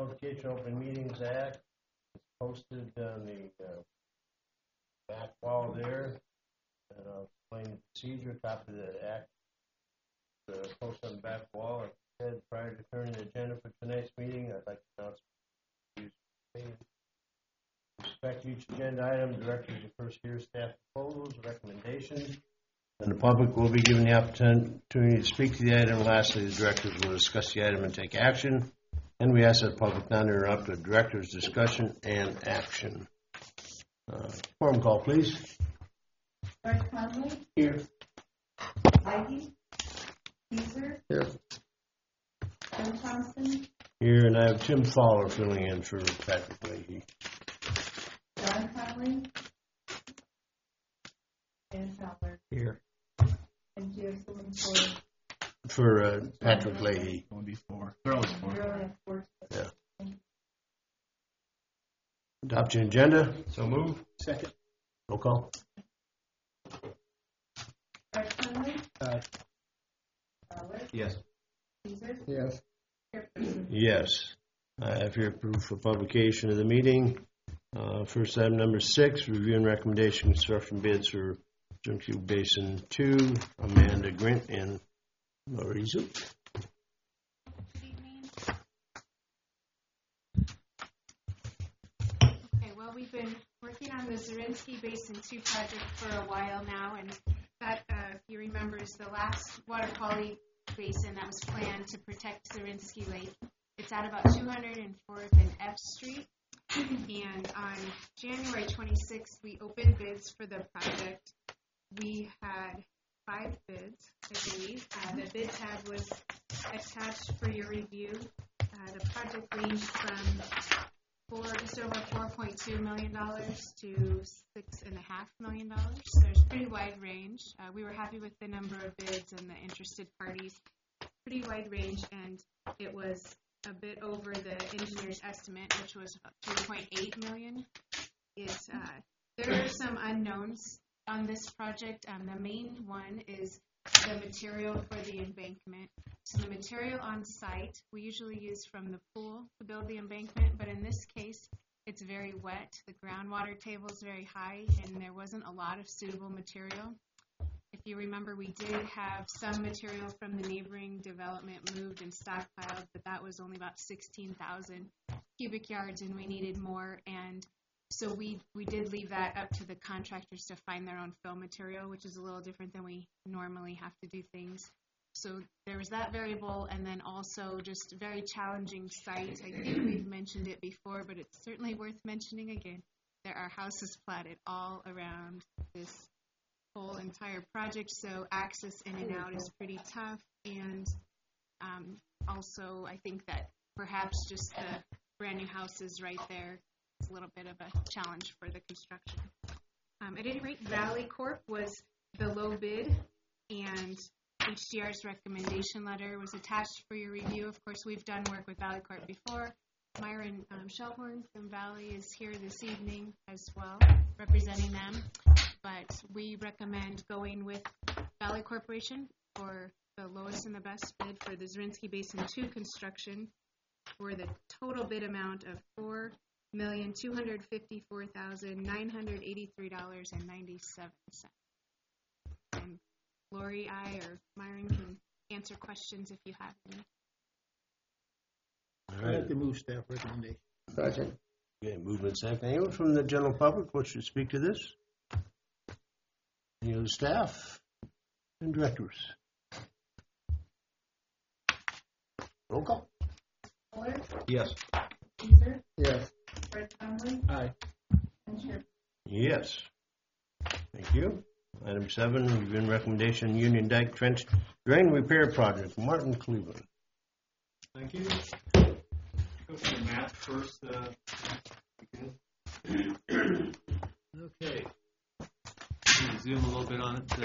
Notification Open Meetings Act is posted on the back wall there. And I'll explain the procedure. Copy of the act posted on the back wall. Like I said, prior to turning the agenda for tonight's meeting, I'd like to announce with respect to each agenda item, directors will first hear staff proposals, recommendations, and the public will be given the opportunity to speak to the item. Lastly, the directors will discuss the item and take action. And we ask that the public not interrupt the director's discussion and action. Forum call, please. George Conley. Here. Ivy. Caesar. Here. Jim Thompson. Here, and I have Tim Fowler filling in for Patrick Leahy. John Conley. Dan Fowler. Here. And do you have someone For Patrick Leahy. Going before. There was four. Yeah. Adoption agenda. So move. Second. Roll call. George Conley. Fowler. Yes. Caesar. Yes. Chairperson. Yes. I have here proof for publication of the meeting. First item number 6, review and recommendation construction bids for Junction Basin 2, Amanda Grint and Lori Zook. Good evening. Okay, well, we've been working on the Zarinsky Basin 2 project for a while now, and that, if you remember, is the last water quality basin that was planned to protect Zarinsky Lake. It's at about 204th and F Street, and on January 26th, we opened bids for the project. We had 5 bids, I believe. The bid tab was attached for your review. The project ranged from just over $4.2 million to $6.5 million. So there's a pretty wide range. We were happy with the number of bids and the interested parties. Pretty wide range, and it was a bit over the engineer's estimate, which was about $3.8 million. There are some unknowns on this project. The main one is the material for the embankment. So the material on site we usually use from the pool to build the embankment, but in this case it's very wet. The groundwater table is very high, and there wasn't a lot of suitable material. If you remember, we did have some material from the neighboring development moved and stockpiled, but that was only about 16,000 cubic yards, and we needed more. And so we did leave that up to the contractors to find their own fill material, which is a little different than we normally have to do things. So there was that variable, and then also just a very challenging site. I think we've mentioned it before, but it's certainly worth mentioning again. There are houses platted all around this whole entire project, so access in and out is pretty tough. And also, I think that perhaps just the brand new houses right there is a little bit of a challenge for the construction. At any rate, Valley Corp was the low bid, and HDR's recommendation letter was attached for your review. Of course, we've done work with Valley Corp before. Myron Shellhorn from Valley is here this evening as well, representing them. But we recommend going with Valley Corporation for the lowest and the best bid for the Zarinsky Basin 2 construction for the total bid amount of $4,254,983.97. And Lori, I, or Myron can answer questions if you have any. All right. I'd like to move staff recommendation. Second. Okay, movement second. Anyone from the general public wish to speak to this? Any other staff and directors? Roll call. Fowler. Yes. Caesar. Yes. George Conley. Aye. And Chairperson. Yes. Thank you. Item 7, review and recommendation, Union Dyke Trench Drain Repair Project, Martin Cleveland. Thank you. Go to the map first. Okay. Zoom a little bit on it.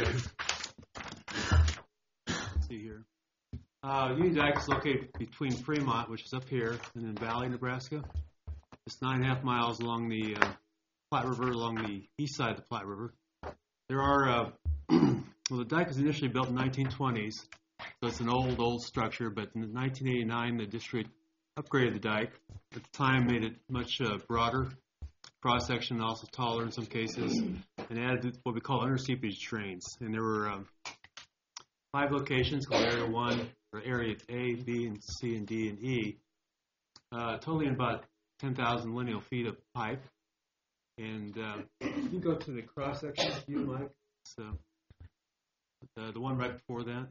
Let's see here. Union Dyke is located between Fremont, which is up here, and then Valley, Nebraska. It's 9.5 miles along the Platte River, along the east side of the Platte River. There are, well, the dike was initially built in the 1920s, so it's an old structure, but in 1989, the district upgraded the dike. At the time, made it much broader, cross-section also taller in some cases, and added what we call under-seepage drains. And there were 5 locations called Area 1, or Area A, B, and C, and D, and E, totaling about 10,000 lineal feet of pipe. And you can go to the cross-section if you like. So the one right before that,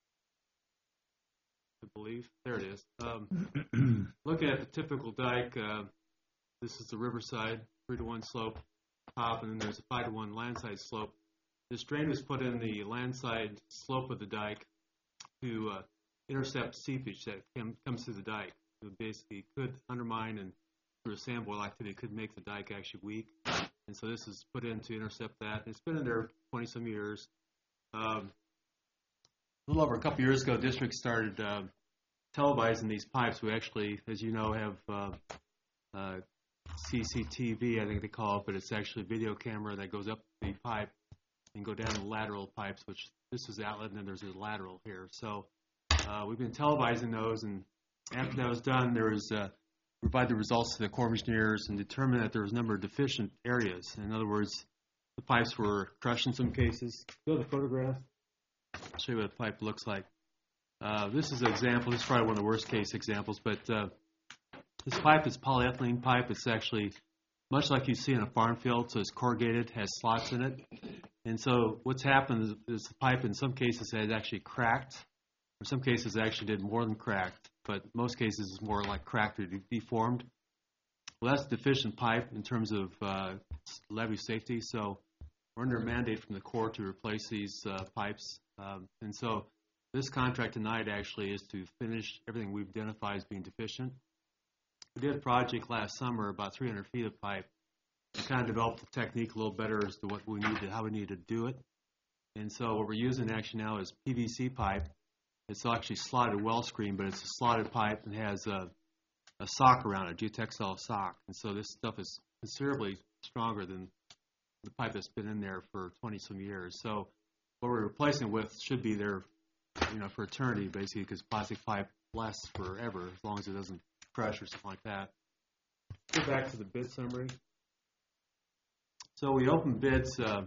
I believe. There it is. Looking at the typical dike, this is the riverside, 3-to-1 slope top, and then there's a 5-to-1 landside slope. This drain was put in the landside slope of the dike to intercept seepage that comes through the dike. It basically could undermine, and through a sand boil activity, could make the dike actually weak. And so this is put in to intercept that. It's been in there 20-some years. A little over a couple years ago, district started televising these pipes. We actually, as you know, have CCTV, I think they call it, but it's actually a video camera that goes up the pipe and go down the lateral pipes, which this is outlet, and then there's a lateral here. So we've been televising those, and after that was done, there was provide the results to the Corps of Engineers and determine that there was a number of deficient areas. In other words, the pipes were crushed in some cases. Go to the photograph. I'll show you what a pipe looks like. This is an example. This is probably one of the worst case examples, but this pipe is polyethylene pipe. It's actually much like you see in a farm field, so it's corrugated, has slots in it. And so what's happened is the pipe in some cases has actually cracked. In some cases it actually did more than cracked, but most cases it's more like cracked or deformed. Well, that's deficient pipe in terms of levee safety, so we're under a mandate from the Corps to replace these pipes. And so this contract tonight actually is to finish everything we've identified as being deficient. We did a project last summer, about 300 feet of pipe, and kind of developed the technique a little better as to what we need to, how we need to do it. And so what we're using actually now is PVC pipe. It's actually slotted well screen, but it's a slotted pipe and has a sock around it, geotextile sock. And so this stuff is considerably stronger than the pipe that's been in there for 20-some years. So what we're replacing it with should be there, for eternity, basically, because plastic pipe lasts forever as long as it doesn't crush or something like that. Go back to the bid summary. So we opened bids the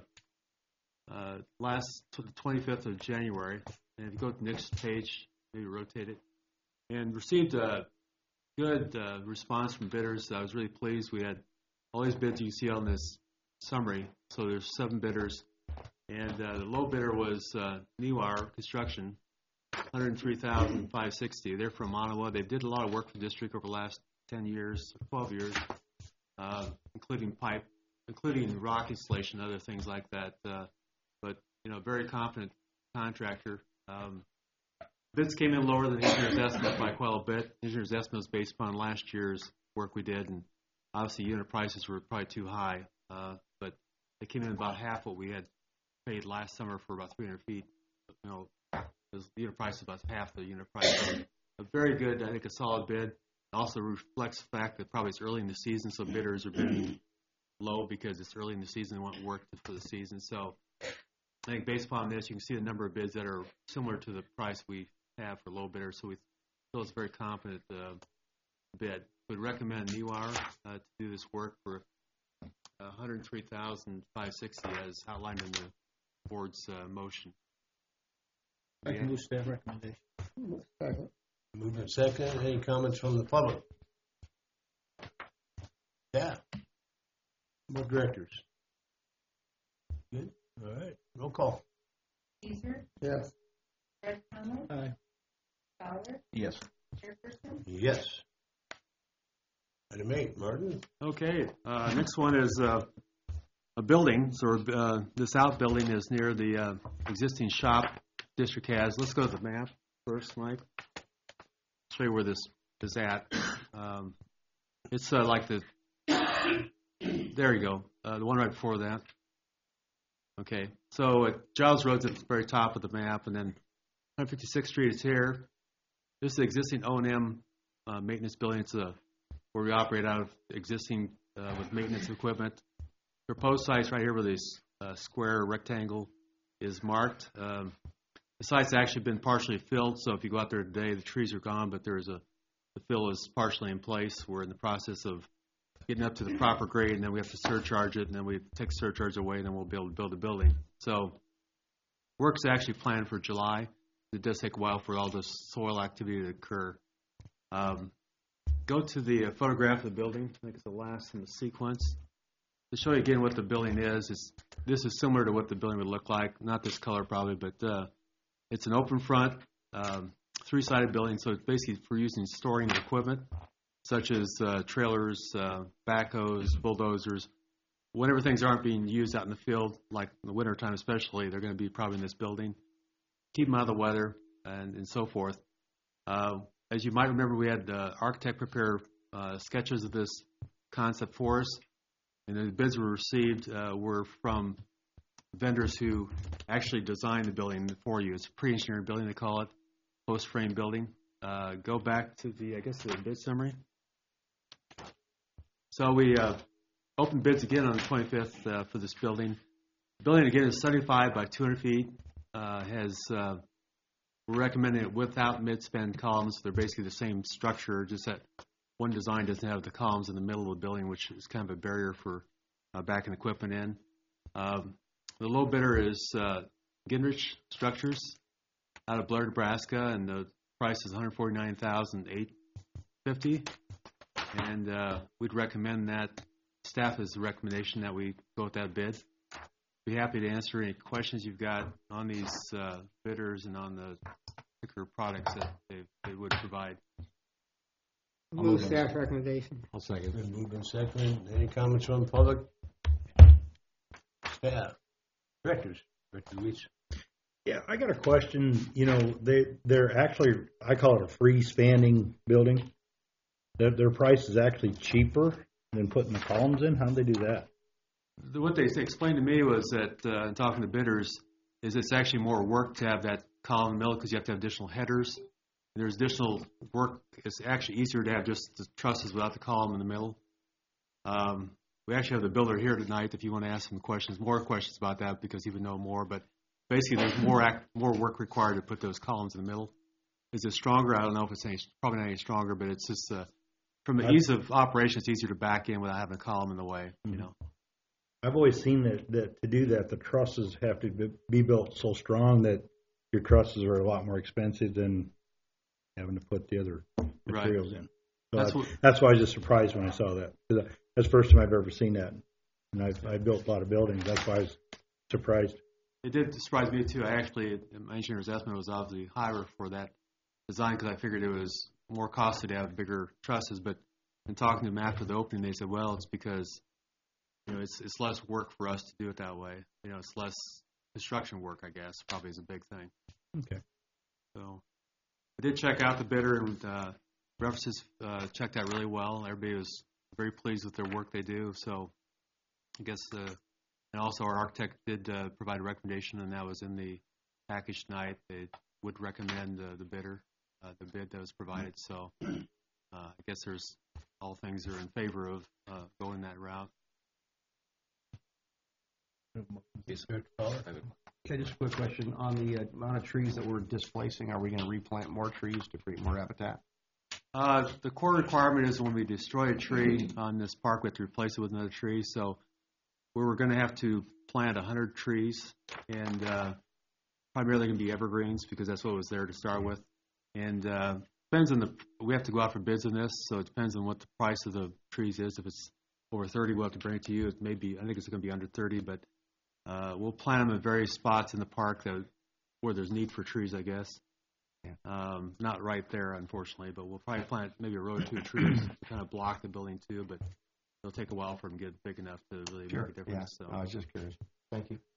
25th of January, and if you go to the next page, maybe rotate it, and received a good response from bidders. I was really pleased. We had all these bids you see on this summary. So there's 7 bidders, and the low bidder was Newar Construction, $103,560. They're from Ottawa. They did a lot of work for the district over the last 10 years, 12 years, including pipe, including rock installation, other things like that. But very confident contractor. Bids came in lower than the engineer's estimate by quite a bit. The engineer's estimate was based upon last year's work we did, and obviously unit prices were probably too high. But they came in about half what we had paid last summer for about 300 feet. The unit price is about half the unit price. A very good, I think, a solid bid. It also reflects the fact that probably it's early in the season, so bidders are bidding low because it's early in the season and want work for the season. So I think based upon this, you can see the number of bids that are similar to the price we have for low bidders. So we feel it's a very confident bid. We'd recommend Newar to do this work for $103,560 as outlined in the board's motion. I can move staff recommendation. Second. Moved and second. Any comments from the public? Yeah. Board directors. Good. All right. Roll call. Caesar, Yes. Fred Conley, Aye. Fowler, Yes. Chairperson, Yes. Item 8, Martin. Okay. Next one is a building. So this outbuilding is near the existing shop district has. Let's go to the map first, Mike. Show you where this is at. It's like the. There you go. The one right before that. Okay. So Giles Road's at the very top of the map, and then 156th Street is here. This is the existing O&M maintenance building. It's where we operate out of existing with maintenance equipment. Proposed sites right here where this square rectangle is marked. The site's actually been partially filled, so if you go out there today, the trees are gone, but there's a the fill is partially in place. We're in the process of getting up to the proper grade, and then we have to surcharge it, and then we take the surcharge away, and then we'll be able to build the building. So work's actually planned for July. It does take a while for all this soil activity to occur. Go to the photograph of the building. I think it's the last in the sequence. To show you again what the building is, this is similar to what the building would look like. Not this color probably, but it's an open front, three-sided building, so it's basically for using storing equipment, such as trailers, backhoes, bulldozers. Whenever things aren't being used out in the field, like in the wintertime especially, they're going to be probably in this building. Keep them out of the weather and so forth. As you might remember, we had the architect prepare sketches of this concept for us, and the bids we received were from vendors who actually designed the building for you. It's a pre-engineered building, they call it, post-frame building. Go back to the bid summary. So we opened bids again on the 25th for this building. The building, again, is 75 by 200 feet. We're recommending it without mid-span columns. They're basically the same structure, just that one design doesn't have the columns in the middle of the building, which is kind of a barrier for backing equipment in. The low bidder is Ginrich Structures out of Blair, Nebraska, and the price is $149,850. And we'd recommend that. Staff has a recommendation that we go with that bid. Be happy to answer any questions you've got on these bidders and on the particular products that they would provide. I'll move staff recommendation. I'll second. Been moved and seconded. Any comments from the public? Staff. Director Luis. Yeah, I got a question. You know, they're actually, I call it a freestanding building. Their price is actually cheaper than putting the columns in. How do they do that? What they explained to me was that, in talking to bidders, is it's actually more work to have that column in the middle because you have to have additional headers. And there's additional work. It's actually easier to have just the trusses without the column in the middle. We actually have the builder here tonight if you want to ask him more questions about that because he would know more. But basically, there's more work required to put those columns in the middle. Is it stronger? I don't know if it's probably not any stronger, but it's just from the ease of operation, it's easier to back in without having a column in the way. Mm-hmm. You know. I've always seen that to do that, the trusses have to be built so strong that your trusses are a lot more expensive than having to put the other materials in. So that's why I was just surprised when I saw that. That's the first time I've ever seen that. And I built a lot of buildings. That's why I was surprised. It did surprise me, too. My engineer's estimate was obviously higher for that design because I figured it was more costly to have bigger trusses. But in talking to them after the opening, they said, well, it's because it's less work for us to do it that way. It's less construction work, I guess, probably is a big thing. Okay. So I did check out the bidder, and references checked out really well. Everybody was very pleased with their work they do. So I guess, and also our architect did provide a recommendation, and that was in the package tonight. They would recommend the bid that was provided. So I guess all things are in favor of going that route. Okay, just a quick question. On the amount of trees that we're displacing, are we going to replant more trees to create more habitat? The core requirement is when we destroy a tree on this park, we have to replace it with another tree. So we're going to have to plant 100 trees, and primarily going to be evergreens because that's what was there to start with. And depends on we have to go out for bids on this, so it depends on what the price of the trees is. If it's over 30, we'll have to bring it to you. I think it's going to be under 30, but we'll plant them at various spots in the park where there's need for trees, I guess. Yeah. Not right there, unfortunately, but we'll probably plant maybe a row or two of trees to kind of block the building too, but it'll take a while for them to get big enough to really make a difference. Yeah. So. I was just curious. Thank you.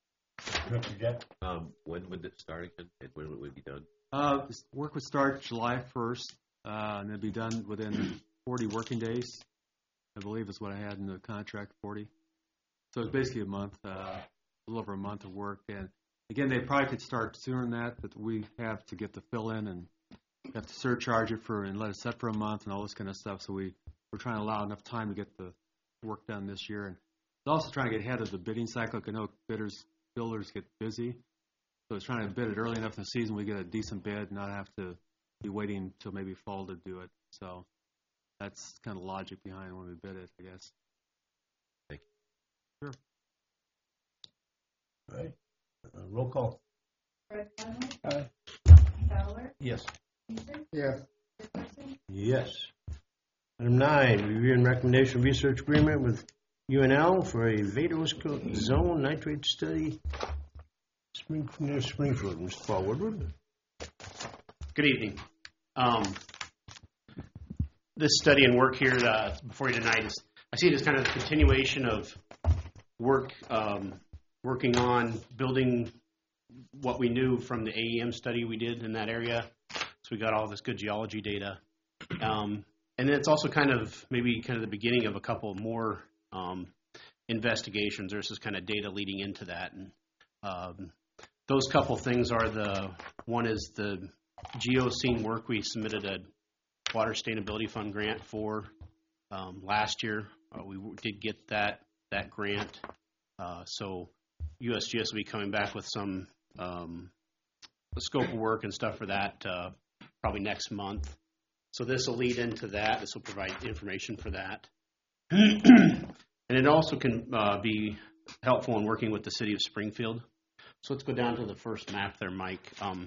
When would it start again? When would it be done? Work would start July 1st, and it'll be done within 40 working days. I believe is what I had in the contract, 40. So it's basically a month, a little over a month of work. And again, they probably could start sooner than that, but we have to get the fill in and have to surcharge it and let it set for a month and all this kind of stuff. So we're trying to allow enough time to get the work done this year. And it's also trying to get ahead of the bidding cycle. I know builders get busy. So it's trying to bid it early enough in the season we get a decent bid and not have to be waiting until maybe fall to do it. So that's kind of logic behind when we bid it, I guess. Sure. All right. Roll call. Fred Connolly. Aye. Fowler. Yes. Peter. Yes. Dickerson. Yes. Item 9, review and recommendation research agreement with UNL for a Vados zone nitrate study near Springfield. Mr. Paul Woodward. Good evening. This study and work here before you tonight is, I see it as kind of a continuation of work working on building what we knew from the AEM study we did in that area. So we got all this good geology data. And then it's also kind of the beginning of a couple more investigations. There's this kind of data leading into that. And those couple things are one is the Geoscene work we submitted a Water Sustainability Fund grant for last year. We did get that grant. So USGS will be coming back with some scope of work and stuff for that probably next month. So this will lead into that. This will provide information for that. And it also can be helpful in working with the city of Springfield. So let's go down to the first map there, Mike.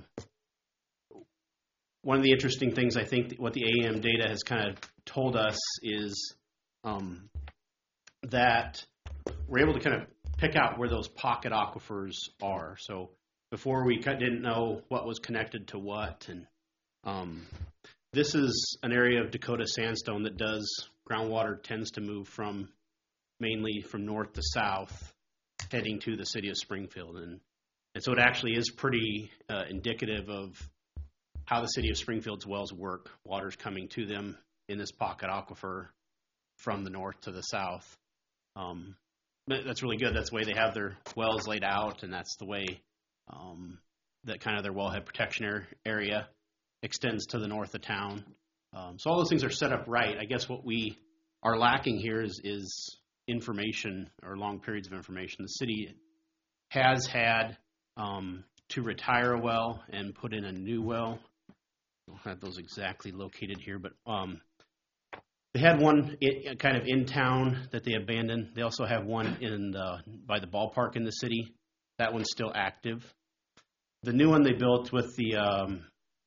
One of the interesting things I think what the AEM data has kind of told us is that we're able to kind of pick out where those pocket aquifers are. So before we didn't know what was connected to what. And this is an area of Dakota sandstone that groundwater tends to move mainly from north to south, heading to the city of Springfield. And so it actually is pretty indicative of how the city of Springfield's wells work. Water's coming to them in this pocket aquifer from the north to the south. But that's really good. That's the way they have their wells laid out, and that's the way that kind of their wellhead protection area extends to the north of town. So all those things are set up right. I guess what we are lacking here is information or long periods of information. The city has had to retire a well and put in a new well. I don't have those exactly located here, but they had one kind of in town that they abandoned. They also have one by the ballpark in the city. That one's still active. The new one they built with the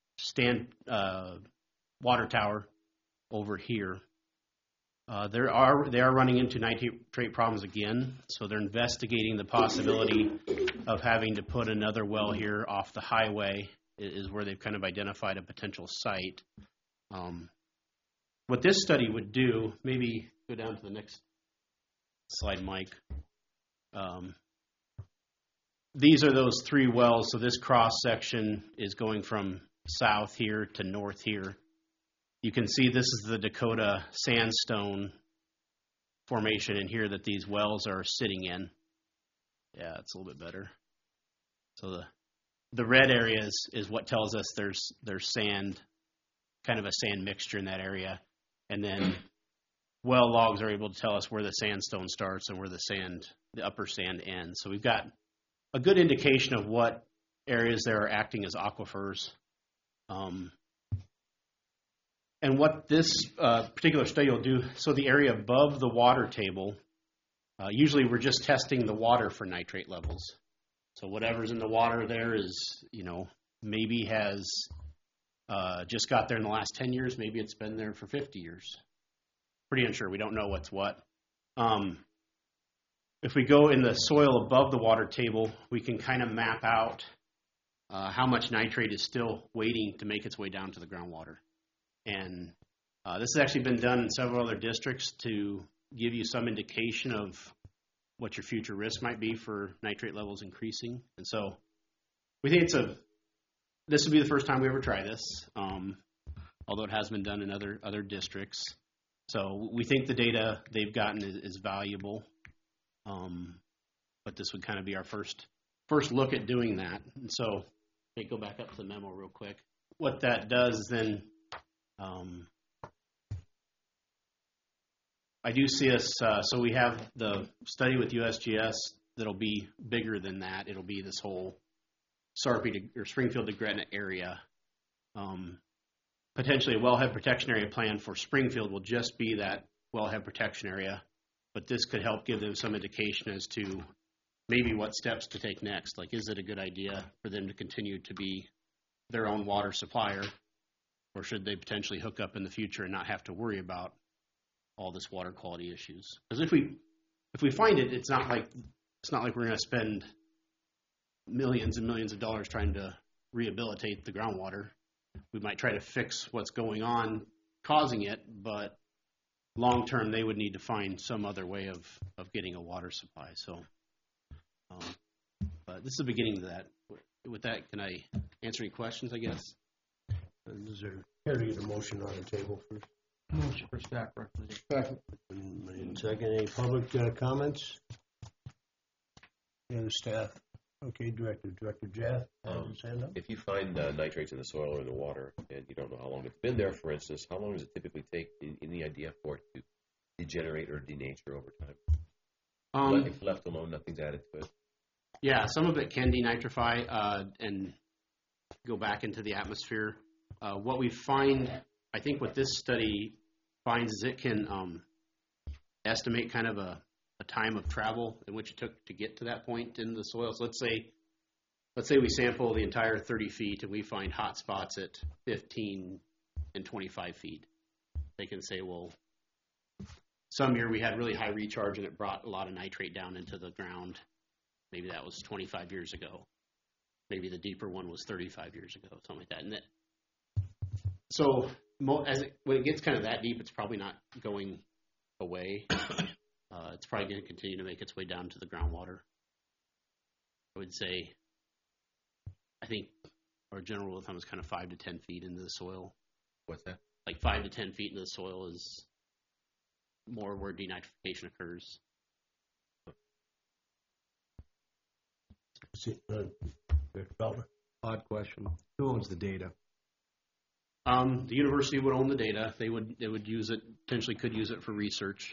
water tower over here. They are running into nitrate problems again, so they're investigating the possibility of having to put another well here off the highway. Is where they've kind of identified a potential site. What this study would do, maybe go down to the next slide, Mike. These are those three wells. So this cross section is going from south here to north here. You can see this is the Dakota sandstone formation in here that these wells are sitting in. Yeah, it's a little bit better. So the red area is what tells us there's sand, kind of a sand mixture in that area. And then well logs are able to tell us where the sandstone starts and where the upper sand ends. So we've got a good indication of what areas there are acting as aquifers. And what this particular study will do, so the area above the water table, usually we're just testing the water for nitrate levels. So whatever's in the water there is, maybe has just got there in the last 10 years. Maybe it's been there for 50 years. Pretty unsure. We don't know what's what. If we go in the soil above the water table, we can kind of map out how much nitrate is still waiting to make its way down to the groundwater. And this has actually been done in several other districts to give you some indication of what your future risk might be for nitrate levels increasing. And so we think this would be the first time we ever try this, although it has been done in other districts. So we think the data they've gotten is valuable, but this would kind of be our first look at doing that. And so go back up to the memo real quick. What that does is then I do see us, so we have the study with USGS that'll be bigger than that. It'll be this whole Sarpy or Springfield to Gretna area. potentially a wellhead protection area plan for Springfield will just be that wellhead protection area, but this could help give them some indication as to maybe what steps to take next. Like, is it a good idea for them to continue to be their own water supplier, or should they potentially hook up in the future and not have to worry about all this water quality issues? Because if we find it, it's not like we're going to spend millions and millions of dollars trying to rehabilitate the groundwater. We might try to fix what's going on causing it, but long term they would need to find some other way of getting a water supply. So, but this is the beginning of that. With that, can I answer any questions, I guess? Is there, here to get a motion on the table first? Motion for staff recommendation. Second. And second, any public comments? Yeah, the staff. Okay, Director Jeff. Hand up. If you find nitrates in the soil or in the water and you don't know how long it's been there, for instance, how long does it typically take, any idea, for it to degenerate or denature over time? If left alone, nothing's added to it. Yeah, some of it can denitrify and go back into the atmosphere. What we find, I think what this study finds is it can estimate kind of a time of travel in which it took to get to that point in the soil. So let's say we sample the entire 30 feet and we find hot spots at 15 and 25 feet. They can say, well, some year we had really high recharge and it brought a lot of nitrate down into the ground. Maybe that was 25 years ago. Maybe the deeper one was 35 years ago, something like that. And so when it gets kind of that deep, it's probably not going away. It's probably going to continue to make its way down to the groundwater. I would say, I think our general rule of thumb is kind of 5 to 10 feet into the soil. What's that? Like 5 to 10 feet into the soil is more where denitrification occurs. Odd question. Who owns the data? The university would own the data. They would use it, potentially could use it for research.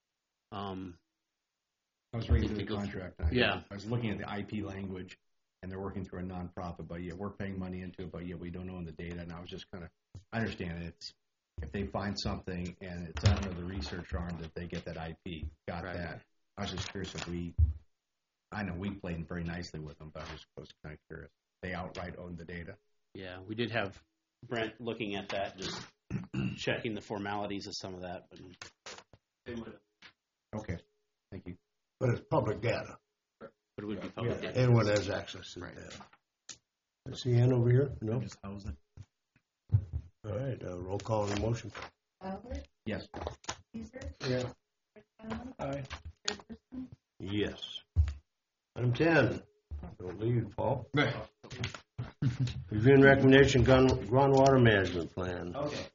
I was reading through the contract. Yeah. I was looking at the IP language, and they're working through a nonprofit, but yet we're paying money into it, but yet we don't own the data. And I was just kind of, I understand it. It's, if they find something and it's under the research arm that they get that IP. Got right. That. I was just curious if I know we played very nicely with them, but I was kind of curious. They outright own the data. Yeah, we did have Brent looking at that, just checking the formalities of some of that. But they would. Okay, thank you. But it's public data. But it would be public data. Everyone has access to the data. Let's see Ann over here. No. Just house it. All right. Roll call on the motion. Albert? Yes. Caesar? Yeah. Aye. Yes. Item 10. Don't leave, Paul. Right. Review and recommendation groundwater management plan. Okay.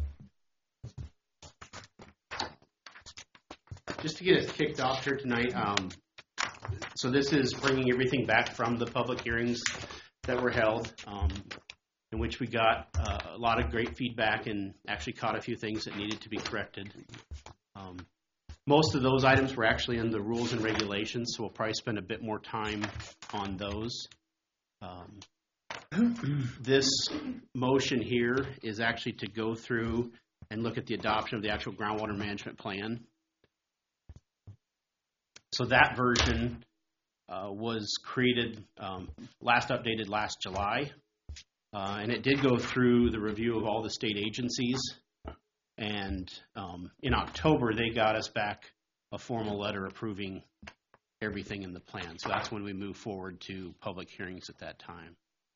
Just to get us kicked off here tonight, so this is bringing everything back from the public hearings that were held, in which we got a lot of great feedback and actually caught a few things that needed to be corrected. Most of those items were actually in the rules and regulations, so we'll probably spend a bit more time on those. This motion here is actually to go through and look at the adoption of the actual groundwater management plan. So that version was created, last updated last July, and it did go through the review of all the state agencies. And in October, they got us back a formal letter approving everything in the plan. So that's when we move forward to public hearings at that time.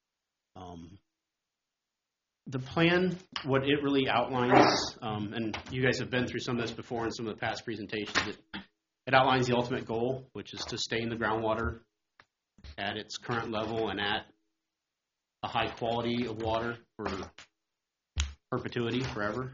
The plan, what it really outlines, and you guys have been through some of this before in some of the past presentations, it outlines the ultimate goal, which is to stay in the groundwater at its current level and at a high quality of water for perpetuity, forever.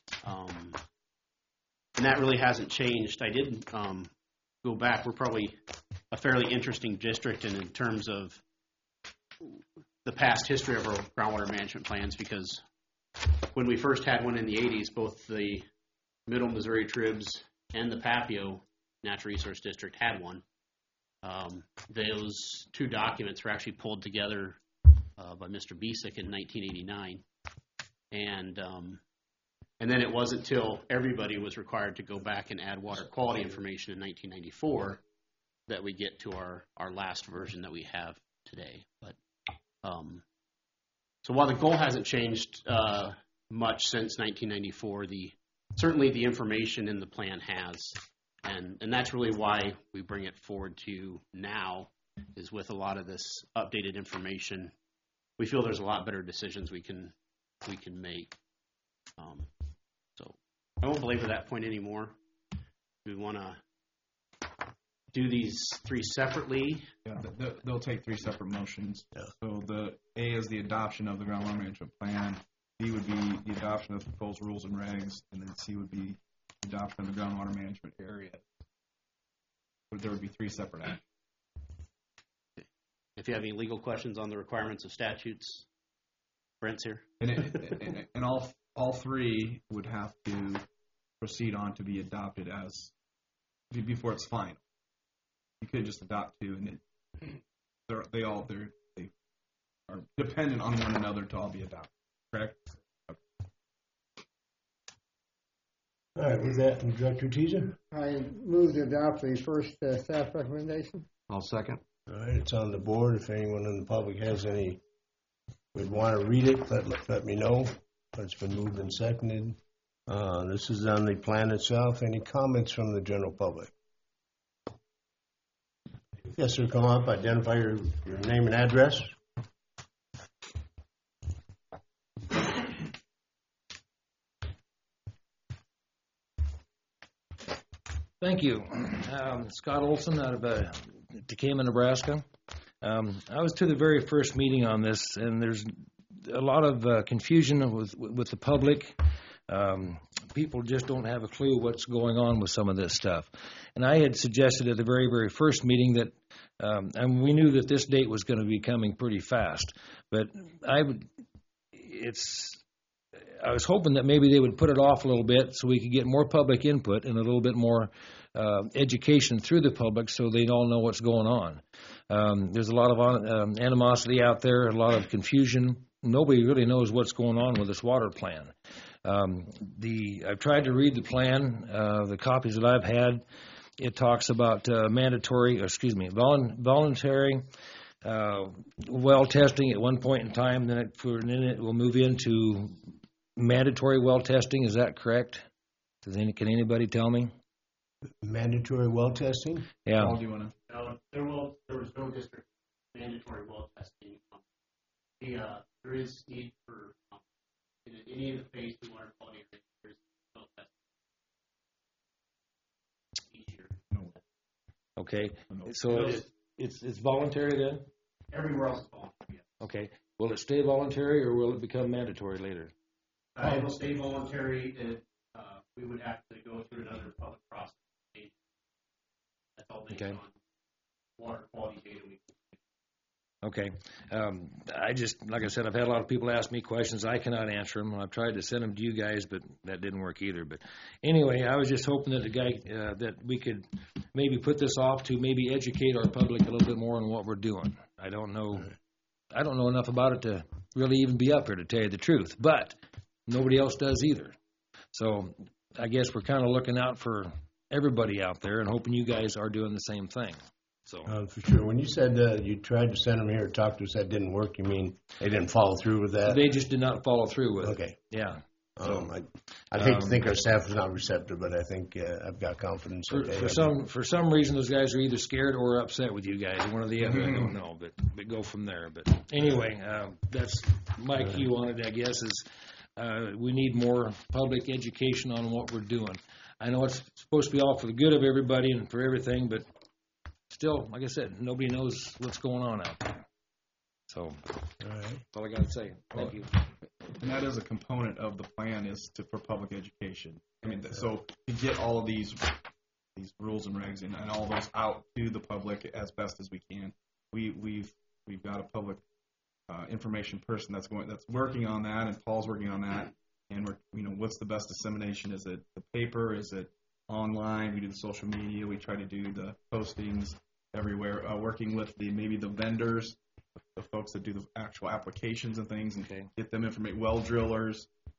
And that really hasn't changed. I did go back. We're probably a fairly interesting district in terms of the past history of our groundwater management plans, because when we first had one in the 80s, both the Middle Missouri Tribs and the Papio Natural Resource District had one. Those two documents were actually pulled together by Mr. Bisick in 1989. And And then it wasn't until everybody was required to go back and add water quality information in 1994 that we get to our last version that we have today. But so while the goal hasn't changed much since 1994, certainly the information in the plan has, and that's really why we bring it forward to now, is with a lot of this updated information, we feel there's a lot better decisions we can make. So I won't belabor that point anymore. Do we want to do these three separately? Yeah, they'll take three separate motions. Yeah. So the A is the adoption of the groundwater management plan. B would be the adoption of the proposed rules and regs, and then C would be the adoption of the groundwater management area. There would be three separate actions. If you have any legal questions on the requirements of statutes, Brent's here. And all three would have to proceed on to be adopted as before it's final. You could just adopt two, and they are dependent on one another to all be adopted. Correct? All right, with that, Director Teaser? I move to adopt the first staff recommendation. I'll second. All right, it's on the board. If anyone in the public has any, would want to read it, let me know. It's been moved and seconded. This is on the plan itself. Any comments from the general public? Yes, sir, come up, identify your name and address. Thank you. Scott Olson out of Decatur, Nebraska. I was to the very first meeting on this, and there's a lot of confusion with the public. People just don't have a clue what's going on with some of this stuff. And I had suggested at the very, very first meeting that, and we knew that this date was going to be coming pretty fast, but I was hoping that maybe they would put it off a little bit so we could get more public input and a little bit more education through the public so they all know what's going on. There's a lot of animosity out there, a lot of confusion. Nobody really knows what's going on with this water plan. I've tried to read the plan, the copies that I've had. It talks about voluntary well testing at one point in time. Then it will move into mandatory well testing. Is that correct? Can anybody tell me? Mandatory well testing? Yeah. Paul, do you want to? There was no district mandatory well testing. There is need for in any of the phase 2 water quality areas, there's well testing each year. No. Okay. No. So it's voluntary then? Everywhere else is voluntary. Yes. Okay. Will it stay voluntary or will it become mandatory later? It will stay voluntary. We would have to go through another public process. That's all based on water quality data we can. Okay. Like I said, I've had a lot of people ask me questions. I cannot answer them. I've tried to send them to you guys, but that didn't work either. But anyway, I was just hoping that that we could maybe put this off to maybe educate our public a little bit more on what we're doing. I don't know enough about it to really even be up here, to tell you the truth, but nobody else does either. So I guess we're kind of looking out for everybody out there and hoping you guys are doing the same thing. So for sure. When you said you tried to send them here to talk to us, that didn't work, you mean they didn't follow through with that? They just did not follow through with it. Okay. Yeah. I'd hate to think our staff is not receptive, but I think I've got confidence. For some reason, those guys are either scared or upset with you guys. One or the other, I don't know. But go from there. But anyway, that's my cue on it, I guess, is we need more public education on what we're doing. I know it's supposed to be all for the good of everybody and for everything, but still, like I said, nobody knows what's going on out there. So, all right. That's all I got to say. Thank you. And that is a component of the plan for public education. I mean, so to get all of these rules and regs and all those out to the public as best as we can, we've got a public information person that's working on that, and Paul's working on that. And what's the best dissemination? Is it the paper? Is it online? We do the social media. We try to do the postings everywhere. Working with maybe the vendors, the folks that do the actual applications and things, and get them information. Well drillers,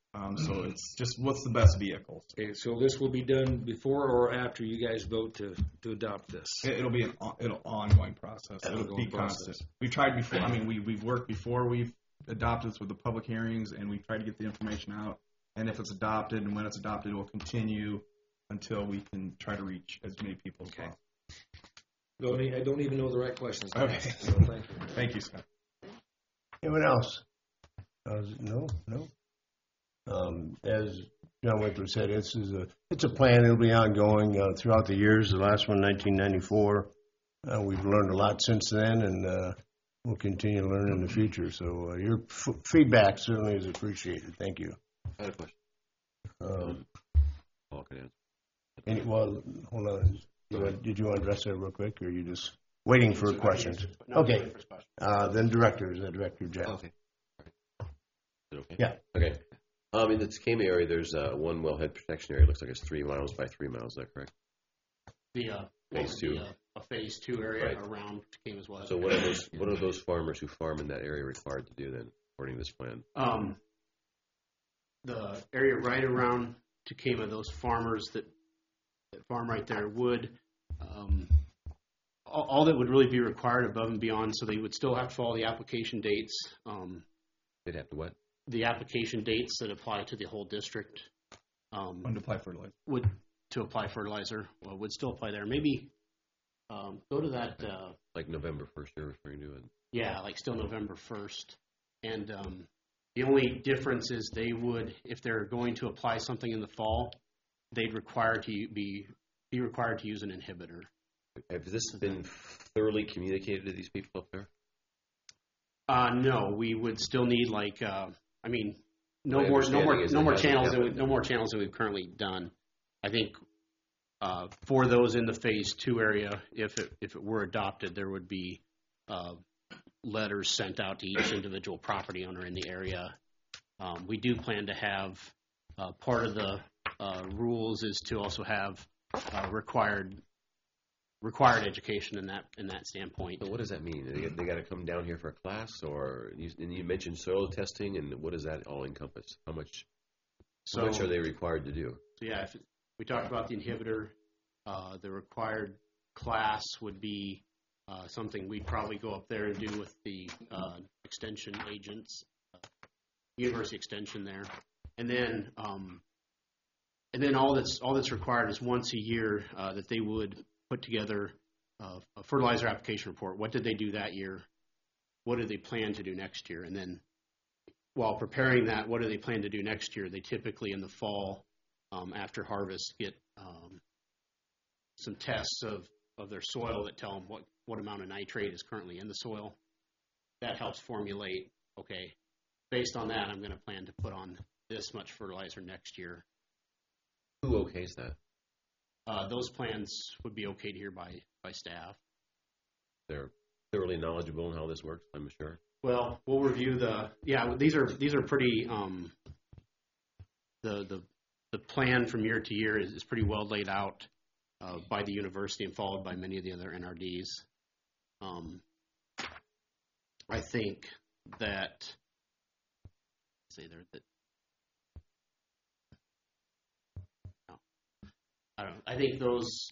So it's just what's the best vehicle. Okay, so this will be done before or after you guys vote to adopt this? It'll be an ongoing process. It'll be Ongoing process. constant. We've tried before. I mean, we've worked before. We've adopted this with the public hearings, and we've tried to get the information out. And if it's adopted, and when it's adopted, it will continue until we can try to reach as many people as possible. I don't even know the right questions. Okay. So thank you. Thank you, Scott. Anyone else? No. As John Winkler said, it's a plan. It'll be ongoing throughout the years. The last one, 1994. We've learned a lot since then, and we'll continue to learn in the future. So your feedback certainly is appreciated. Thank you. I had a question. Paul can answer. Well, hold on. Did you want to address that real quick, or are you just waiting for questions? Okay. Then Director, is that Director Jeff? Okay. Is it okay? Yeah. Okay. In the Tacoma area, there's one wellhead protection area. It looks like it's 3 miles by 3 miles. Is that correct? Phase 2. A phase 2 area Right. around Tacoma's well. So what are those farmers who farm in that area required to do then, according to this plan? The area right around Tacoma, those farmers that farm right there would, all that would really be required above and beyond, so they would still have to follow the application dates. They'd have to what? The application dates that apply to the whole district. When to apply fertilizer. To apply fertilizer would still apply there. Maybe go to that. Like November 1st, you're referring to it? Yeah, like still November 1st. And the only difference is they would, if they're going to apply something in the fall, they'd be required to use an inhibitor. Has this been thoroughly communicated to these people up there? No, we would still need no My more understanding is it channels hasn't happened. no more channels than we've currently done. I think for those in the phase 2 area, if it were adopted, there would be letters sent out to each individual property owner in the area. We do plan to have part of the rules is to also have required education in that standpoint. So what does that mean? They got to come down here for a class, and you mentioned soil testing, and what does that all encompass? How much are they required to do? So yeah, if we talked about the inhibitor, the required class would be something we'd probably go up there and do with the extension agents, University Extension there, and then all that's required is once a year that they would put together a fertilizer application report. What did they do that year? What do they plan to do next year? And then while preparing that, what do they plan to do next year? They typically in the fall, after harvest, get some tests of their soil that tell them what amount of nitrate is currently in the soil. That helps formulate, okay, based on that, I'm going to plan to put on this much fertilizer next year. Who okays that? Those plans would be okayed here by staff. They're thoroughly knowledgeable on how this works, I'm sure. Well, we'll review these are pretty, the plan from year to year is pretty well laid out by the university and followed by many of the other NRDs. I think that, I think those,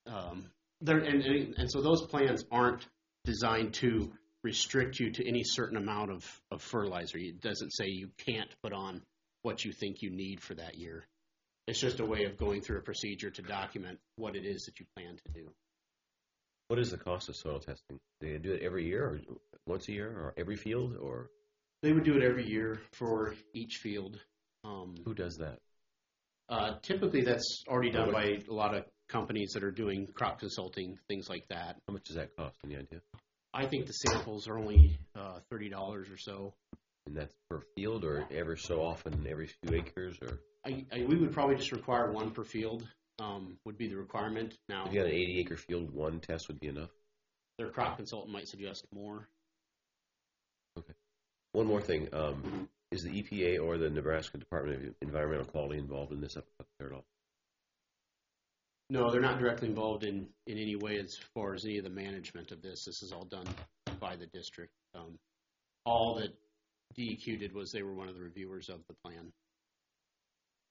so those plans aren't designed to restrict you to any certain amount of fertilizer. It doesn't say you can't put on what you think you need for that year. It's just a way of going through a procedure to document what it is that you plan to do. What is the cost of soil testing? Do they do it every year, or once a year, or every field, or? They would do it every year for each field. Who does that? Typically, that's already done by a lot of companies that are doing crop consulting, things like that. How much does that cost? Any idea? I think the samples are only $30 or so. And that's per field, or ever so often, every few acres, or? We would probably just require one per field. Would be the requirement. Now, if you had an 80-acre field, one test would be enough? Their crop consultant might suggest more. Okay. One more thing. Is the EPA or the Nebraska Department of Environmental Quality involved in this up there at all? No, they're not directly involved in any way as far as any of the management of this. This is all done by the district. All that DEQ did was they were one of the reviewers of the plan.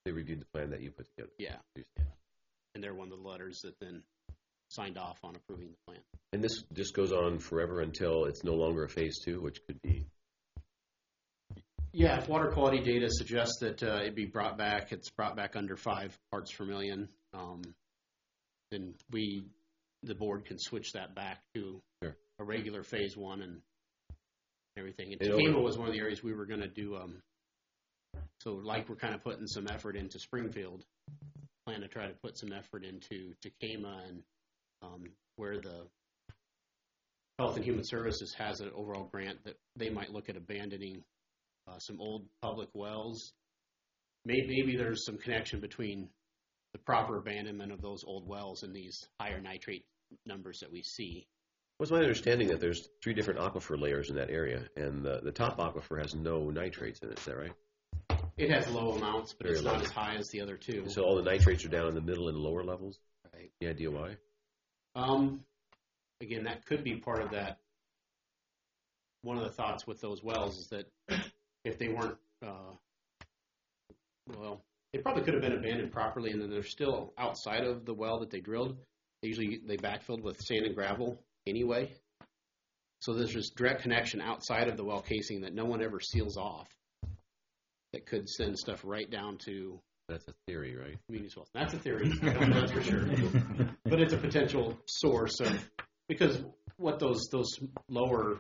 They reviewed the plan that you put together. Yeah. And they're one of the letters that then signed off on approving the plan. And this just goes on forever until it's no longer a phase 2, which could be. Yeah, if water quality data suggests that it be brought back, it's brought back under 5 parts per million, then the board can switch that back to a regular phase 1 and everything. And Takema was one of the areas we were going to do. So like we're kind of putting some effort into Springfield, plan to try to put some effort into Takema and where the Health and Human Services has an overall grant that they might look at abandoning some old public wells. Maybe there's some connection between the proper abandonment of those old wells and these higher nitrate numbers that we see. Well, it's my understanding that there's 3 different aquifer layers in that area, and the top aquifer has no nitrates in it. Is that right? It has low amounts, but it's not as high as the other 2. So all the nitrates are down in the middle and lower levels? Right. Any idea why? Again, that could be part of that. One of the thoughts with those wells is that if they weren't, they probably could have been abandoned properly, and then they're still outside of the well that they drilled. They backfilled with sand and gravel anyway. So there's this direct connection outside of the well casing that no one ever seals off that could send stuff right down to. That's a theory, right? Community wells. That's a theory. I don't know that's for sure. But it's a potential source of, because what those lower,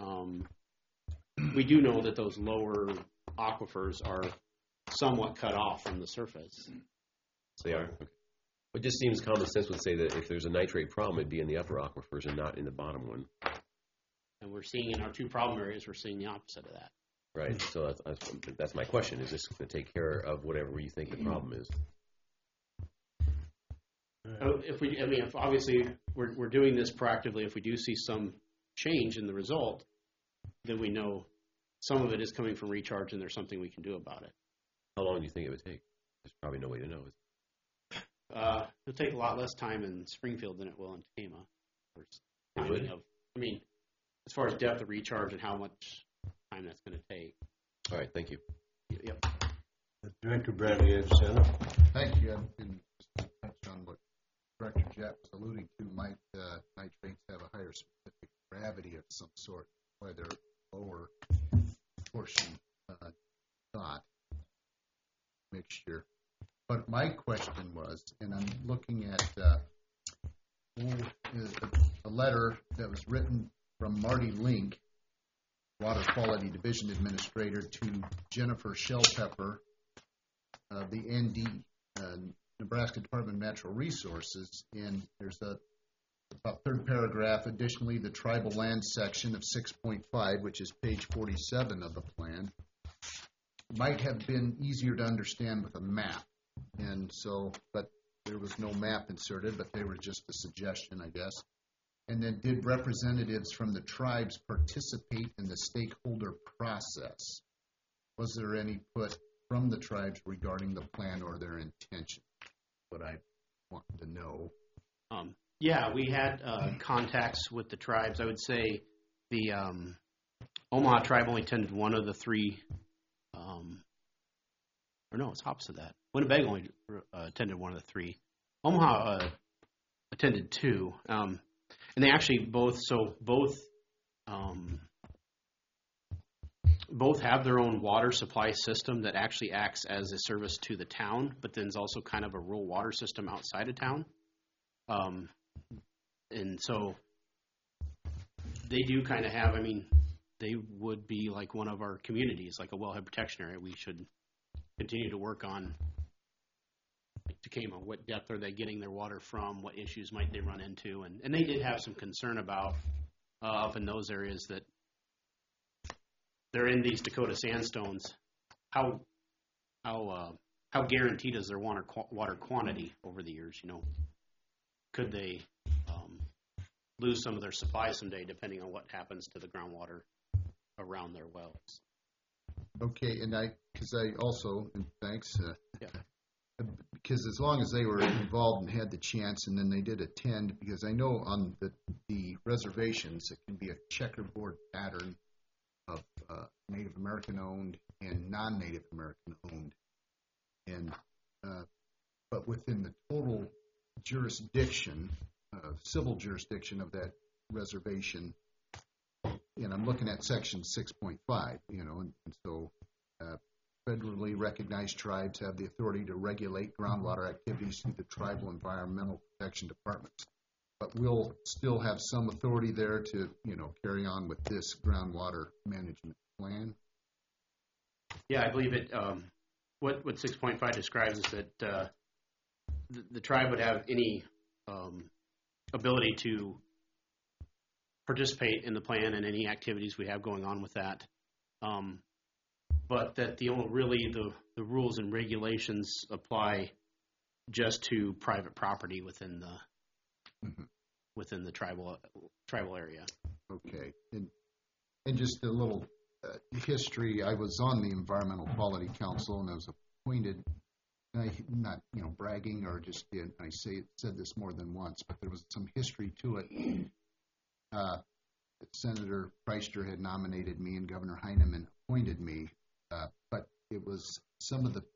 we do know that those lower aquifers are somewhat cut off from the surface. They are? Okay. It just seems common sense would say that if there's a nitrate problem, it'd be in the upper aquifers and not in the bottom one. And we're seeing in our 2 problem areas, we're seeing the opposite of that. Right. So that's my question. Is this going to take care of whatever you think the problem is? If obviously we're doing this proactively, if we do see some change in the result, then we know some of it is coming from recharge and there's something we can do about it. How long do you think it would take? There's probably no way to know. It'll take a lot less time in Springfield than it will in Takema. As far as depth of recharge and how much time that's going to take. All right, thank you. Yep. Director Bradley, you have a sentence? Thank you. And just to touch on what Director Jett was alluding to, might nitrates have a higher specific gravity of some sort, why they're lower portion not mixture. But my question was, and I'm looking at a letter that was written from Marty Link, Water Quality Division Administrator, to Jennifer Shellpepper, the ND, Nebraska Department of Natural Resources, and there's about 3rd paragraph. Additionally, the tribal land section of 6.5, which is page 47 of the plan, might have been easier to understand with a map. And so, but there was no map inserted, but they were just a suggestion, I guess. And then, did representatives from the tribes participate in the stakeholder process? Was there any input from the tribes regarding the plan or their intention? What I want to know. Yeah, we had contacts with the tribes. I would say the Omaha tribe only attended one of the 3. Or no, it's opposite of that. Winnebago only attended one of the 3. Omaha attended 2. And they actually both have their own water supply system that actually acts as a service to the town, but then is also kind of a rural water system outside of town. And so they do kind of have, they would be like one of our communities, like a wellhead protection area. We should continue to work on Takema. What depth are they getting their water from? What issues might they run into? And they did have some concern about up in those areas that they're in these Dakota sandstones. How guaranteed is their water quantity over the years? Could they lose some of their supply someday, depending on what happens to the groundwater around their wells? Okay, and thanks. Because as long as they were involved and had the chance, and then they did attend, because I know on the reservations it can be a checkerboard pattern of Native American owned and non-Native American owned, and but within the total jurisdiction, civil jurisdiction of that reservation, and I'm looking at section 6.5, and so federally recognized tribes have the authority to regulate groundwater activities through the tribal environmental protection departments. But we'll still have some authority there to, carry on with this groundwater management plan. Yeah, I believe it. What 6.5 describes is that the tribe would have any ability to participate in the plan and any activities we have going on with that. But that the rules and regulations apply just to private property within the tribal area. Okay, and just a little history. I was on the Environmental Quality Council, and I was appointed. Not bragging or just I said this more than once, but there was some history to it. Senator Preister had nominated me, and Governor Heineman appointed me. But it was some of the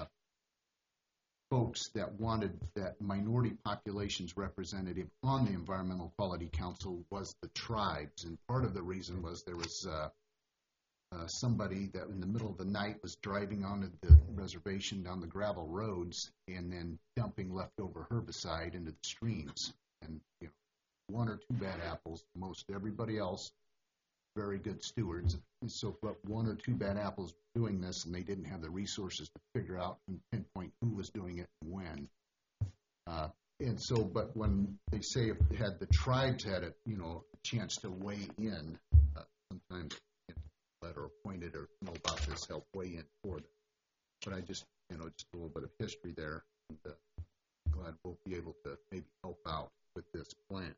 folks that wanted that minority populations representative on the Environmental Quality Council was the tribes. And part of the reason was there was somebody that in the middle of the night was driving onto the reservation down the gravel roads and then dumping leftover herbicide into the streams. And one or two bad apples, most everybody else very good stewards. And so but one or two bad apples doing this, and they didn't have the resources to figure out and pinpoint who was doing it and when. And so, but when they say if had the tribes had a chance to weigh in, sometimes letter appointed or know about this help weigh in for them. But I just just a little bit of history there, and glad we'll be able to maybe help out with this plan.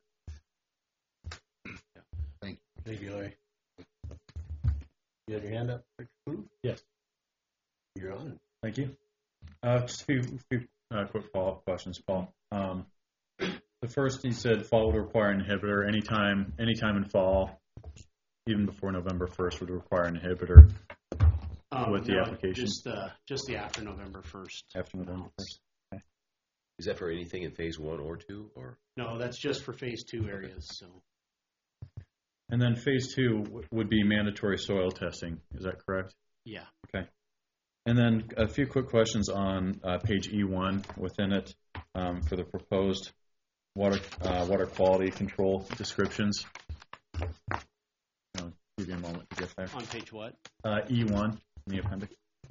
Thank you. Thank you, Larry. You had your hand up? Yes. You're on. Thank you. Just a few quick follow-up questions, Paul. The first, you said fall would require an inhibitor anytime in fall, even before November 1st would require an inhibitor with the application? Just the after November 1st. After November 1st. Okay. Is that for anything in phase 1 or 2? Or no, that's just for phase 2 areas. So. And then phase 2 would be mandatory soil testing. Is that correct? Yeah. Okay. And then a few quick questions on page E1 within it for the proposed water quality control descriptions. I'll give you a moment to get there. On page what? E1 in the appendix.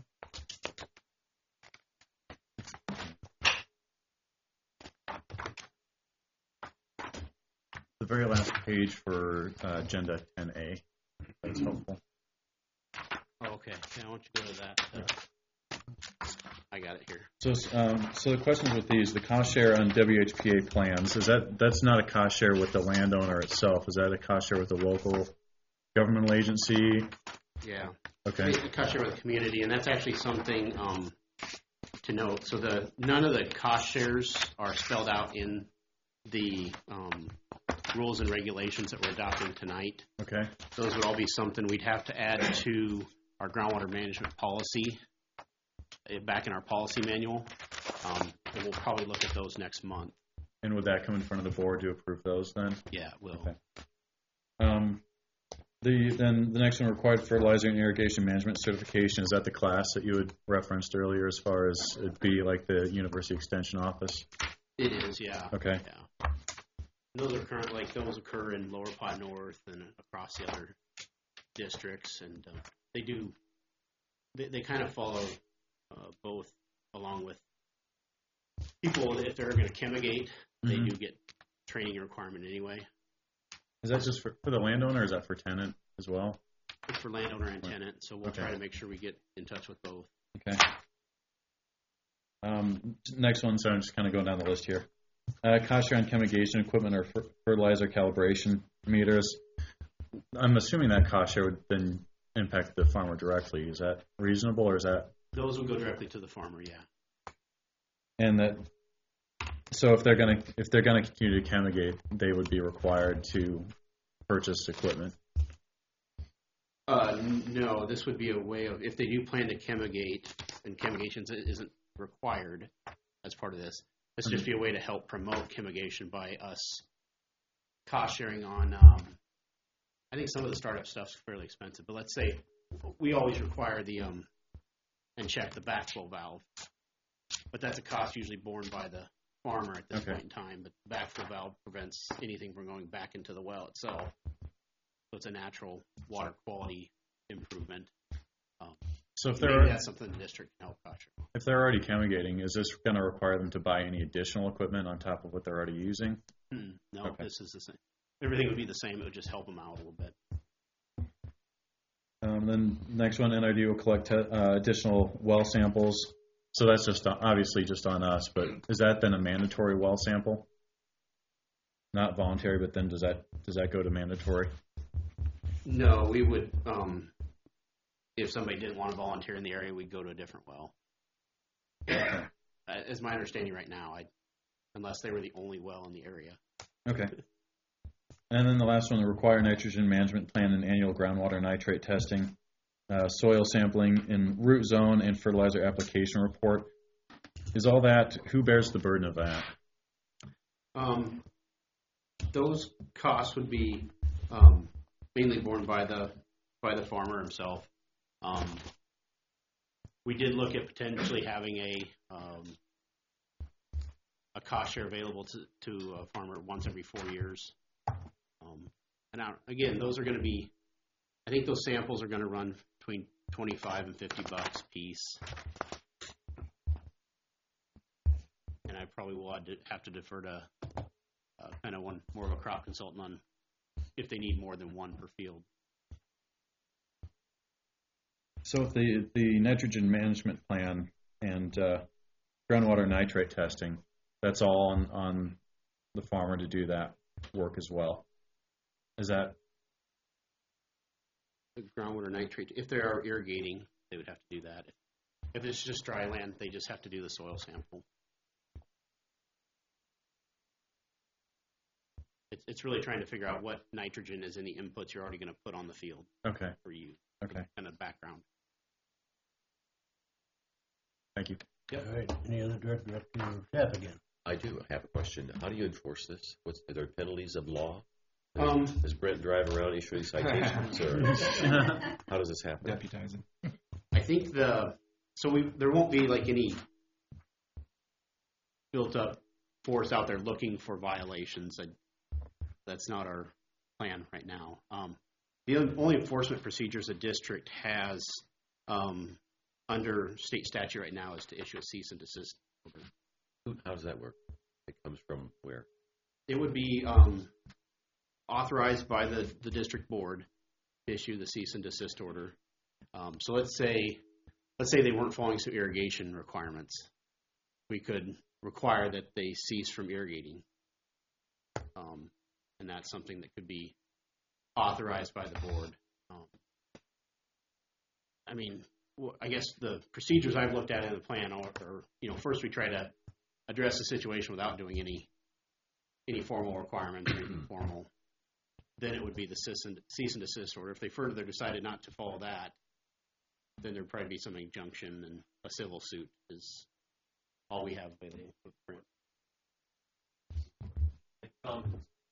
The very last page for agenda 10A. That's helpful. Oh, okay. Yeah, I want you to go to that. I got it here. So the questions with these, the cost share on WHPA plans, that's not a cost share with the landowner itself. Is that a cost share with the local governmental agency? Yeah. Okay. The cost share with the community, and that's actually something to note. So none of the cost shares are spelled out in the rules and regulations that we're adopting tonight. Okay. Those would all be something we'd have to add to our groundwater management policy back in our policy manual. And we'll probably look at those next month. And would that come in front of the board to approve those then? Yeah, it will. Okay. Then the next one, required fertilizer and irrigation management certification. Is that the class that you had referenced earlier as far as it be like the University Extension Office? It is, yeah. Okay. Yeah. Those occur in Lower Pot North and across the other districts, and they kind of follow both along with people. If they're going to chemigate, they do get training requirement anyway. Is that just for the landowner, or is that for tenant as well? It's for landowner and tenant, so we'll try to make sure we get in touch with both. Okay. Next one, so I'm just kind of going down the list here. Cost share on chemigation equipment or fertilizer calibration meters. I'm assuming that cost share would then impact the farmer directly. Is that reasonable, or is that? Those will go directly to the farmer, yeah. And that, so if they're gonna continue to chemigate, they would be required to purchase equipment. No, this would be a way of, if they do plan to chemigate, and chemigation isn't required as part of this. This just be a way to help promote chemigation by us cost sharing on. I think some of the startup stuff's fairly expensive, but let's say we always require the and check the backflow valve, but that's a cost usually borne by the farmer at this point in time. But the backflow valve prevents anything from going back into the well itself, so it's a natural water quality improvement. So if maybe that's something the district can help cost share. If they're already fumigating, is this going to require them to buy any additional equipment on top of what they're already using? No, this is the same. Everything would be the same. It would just help them out a little bit. Then next one, NRD will collect additional well samples. So that's just obviously just on us, but is that then a mandatory well sample? Not voluntary, but then does that go to mandatory? No, we would. If somebody didn't want to volunteer in the area, we'd go to a different well. As my understanding right now, unless they were the only well in the area. Okay. And then the last one, the require nitrogen management plan and annual groundwater nitrate testing, soil sampling in root zone and fertilizer application report. Is all that, who bears the burden of that? Those costs would be mainly borne by the farmer himself. We did look at potentially having a cost share available to a farmer once every 4 years. And now, again, those are going to be, I think those samples are going to run between $25 and $50 a piece. And I probably will have to defer to kind of more of a crop consultant on if they need more than one per field. So if the nitrogen management plan and groundwater nitrate testing, that's all on the farmer to do that work as well. Is that the groundwater nitrate? If they are irrigating, they would have to do that. If it's just dry land, they just have to do the soil sample. It's really trying to figure out what nitrogen is in the inputs you're already going to put on the field. Okay. For you. Okay. Kind of background. Thank you. Yep. All right. Any other director up to staff again? I do have a question. How do you enforce this? Are there penalties of law? Does Brent drive around issuing citations, or how does this happen? Deputizing. I think there won't be like any built up force out there looking for violations. That's not our plan right now. The only enforcement procedures a district has under state statute right now is to issue a cease and desist order. How does that work? It comes from where? It would be authorized by the district board to issue the cease and desist order. So let's say they weren't following some irrigation requirements. We could require that they cease from irrigating. And that's something that could be authorized by the board. I guess the procedures I've looked at in the plan are first we try to address the situation without doing any formal requirements or informal. Then it would be the cease and desist order. If they further decided not to follow that, then there'd probably be some injunction, and a civil suit is all we have available for the print.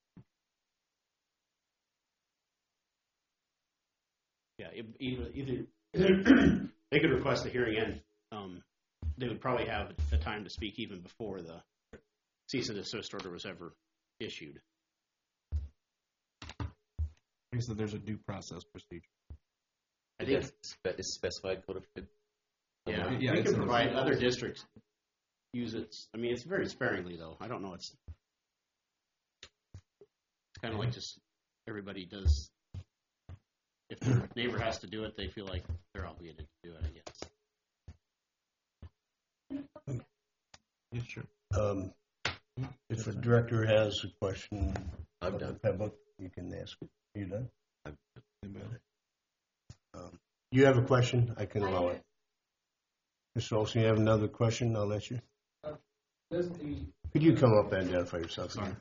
Yeah, either they could request a hearing, and they would probably have the time to speak even before the cease and desist order was ever issued. So there's a due process procedure. I think it's specified code of conduct. Yeah, we can provide other districts use it. It's very sparingly though. I don't know. It's kind of like just everybody does. If their neighbor has to do it, they feel like they're obligated to do it, I guess. Yeah, sure. If the director has a question, I'm done. You can ask it. You done? You have a question? I can allow it. Mr. Olson, you have another question? I'll let you. Could you come up and identify yourself? Sorry.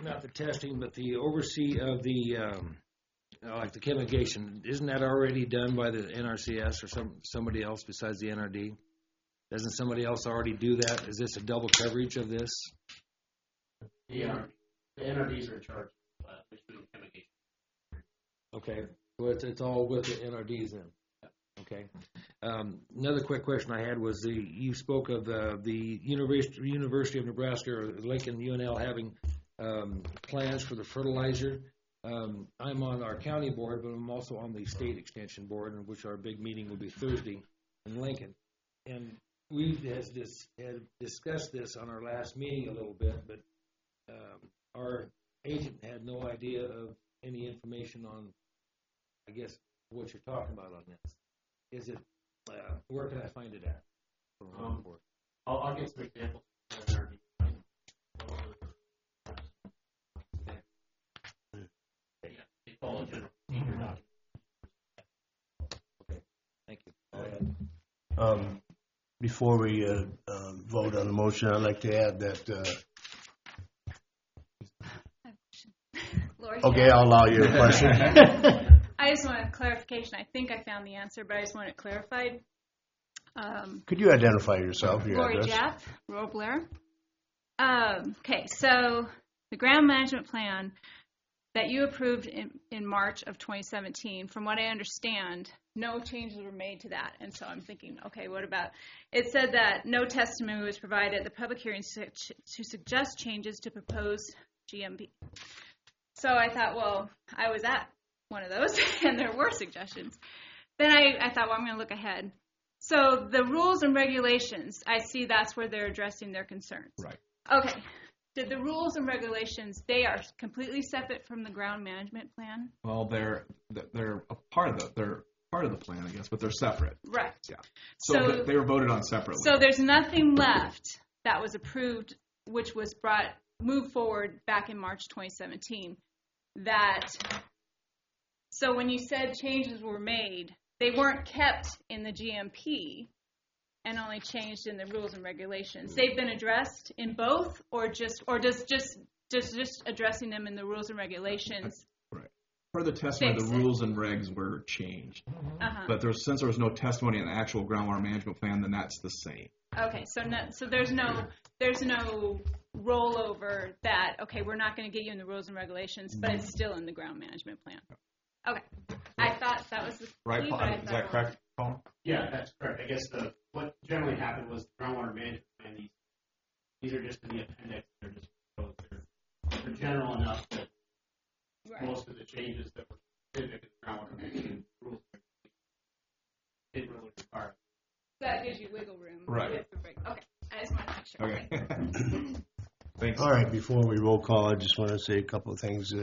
not the testing, but the oversee of the, like the chemigation, isn't that already done by the NRCS or somebody else besides the NRD? Doesn't somebody else already do that? Is this a double coverage of this? The NRDs are in charge of doing chemigation. Okay, so it's all with the NRDs then. Okay. Another quick question I had was you spoke of the University of Nebraska or Lincoln UNL having plans for the fertilizer. I'm on our county board, but I'm also on the state extension board, in which our big meeting will be Thursday in Lincoln. And we had discussed this on our last meeting a little bit, but our agent had no idea of any information on, I guess, what you're talking about on this. Is it, where can I find it at? I'll get some examples. Okay, thank you. Before we vote on the motion, I'd like to add that. Lori, Okay, I'll allow you a question. I just want a clarification. I think I found the answer, but I just want it clarified. Could you identify yourself? Your Lori address? Jeff, Rural Blair. Okay, so the ground management plan that you approved in March of 2017, from what I understand, no changes were made to that. And so I'm thinking, okay, what about, it said that no testimony was provided at the public hearings to suggest changes to proposed GMP. So I thought, well, I was at one of those, and there were suggestions. Then I thought, well, I'm going to look ahead. So the rules and regulations, I see that's where they're addressing their concerns. Right. Okay. Did the rules and regulations, they are completely separate from the ground management plan? Well, they're a part of the plan, I guess, but they're separate. Right. Yeah. So they were voted on separately. So there's nothing left that was approved, which was moved forward back in March 2017. So when you said changes were made, they weren't kept in the GMP and only changed in the rules and regulations. They've been addressed in both, or just addressing them in the rules and regulations. Right. For the testimony, the rules and regs were changed. Uh-huh. But since there was no testimony in the actual groundwater management plan, then that's the same. Okay, so there's no rollover that, okay, we're not going to get you in the rules and regulations, but it's still in the ground management plan. Okay, I thought that was the right. Key, Paul, is that correct, Paul? Yeah, that's correct. I guess what generally happened was the groundwater management plan. These are just in the appendix. They're just they're general enough that most of the changes that were specific to the groundwater management rules didn't really require. That gives you wiggle room. Right. Okay, I just want to make sure. Okay. Thanks. All right, before we roll call, I just want to say a couple of things.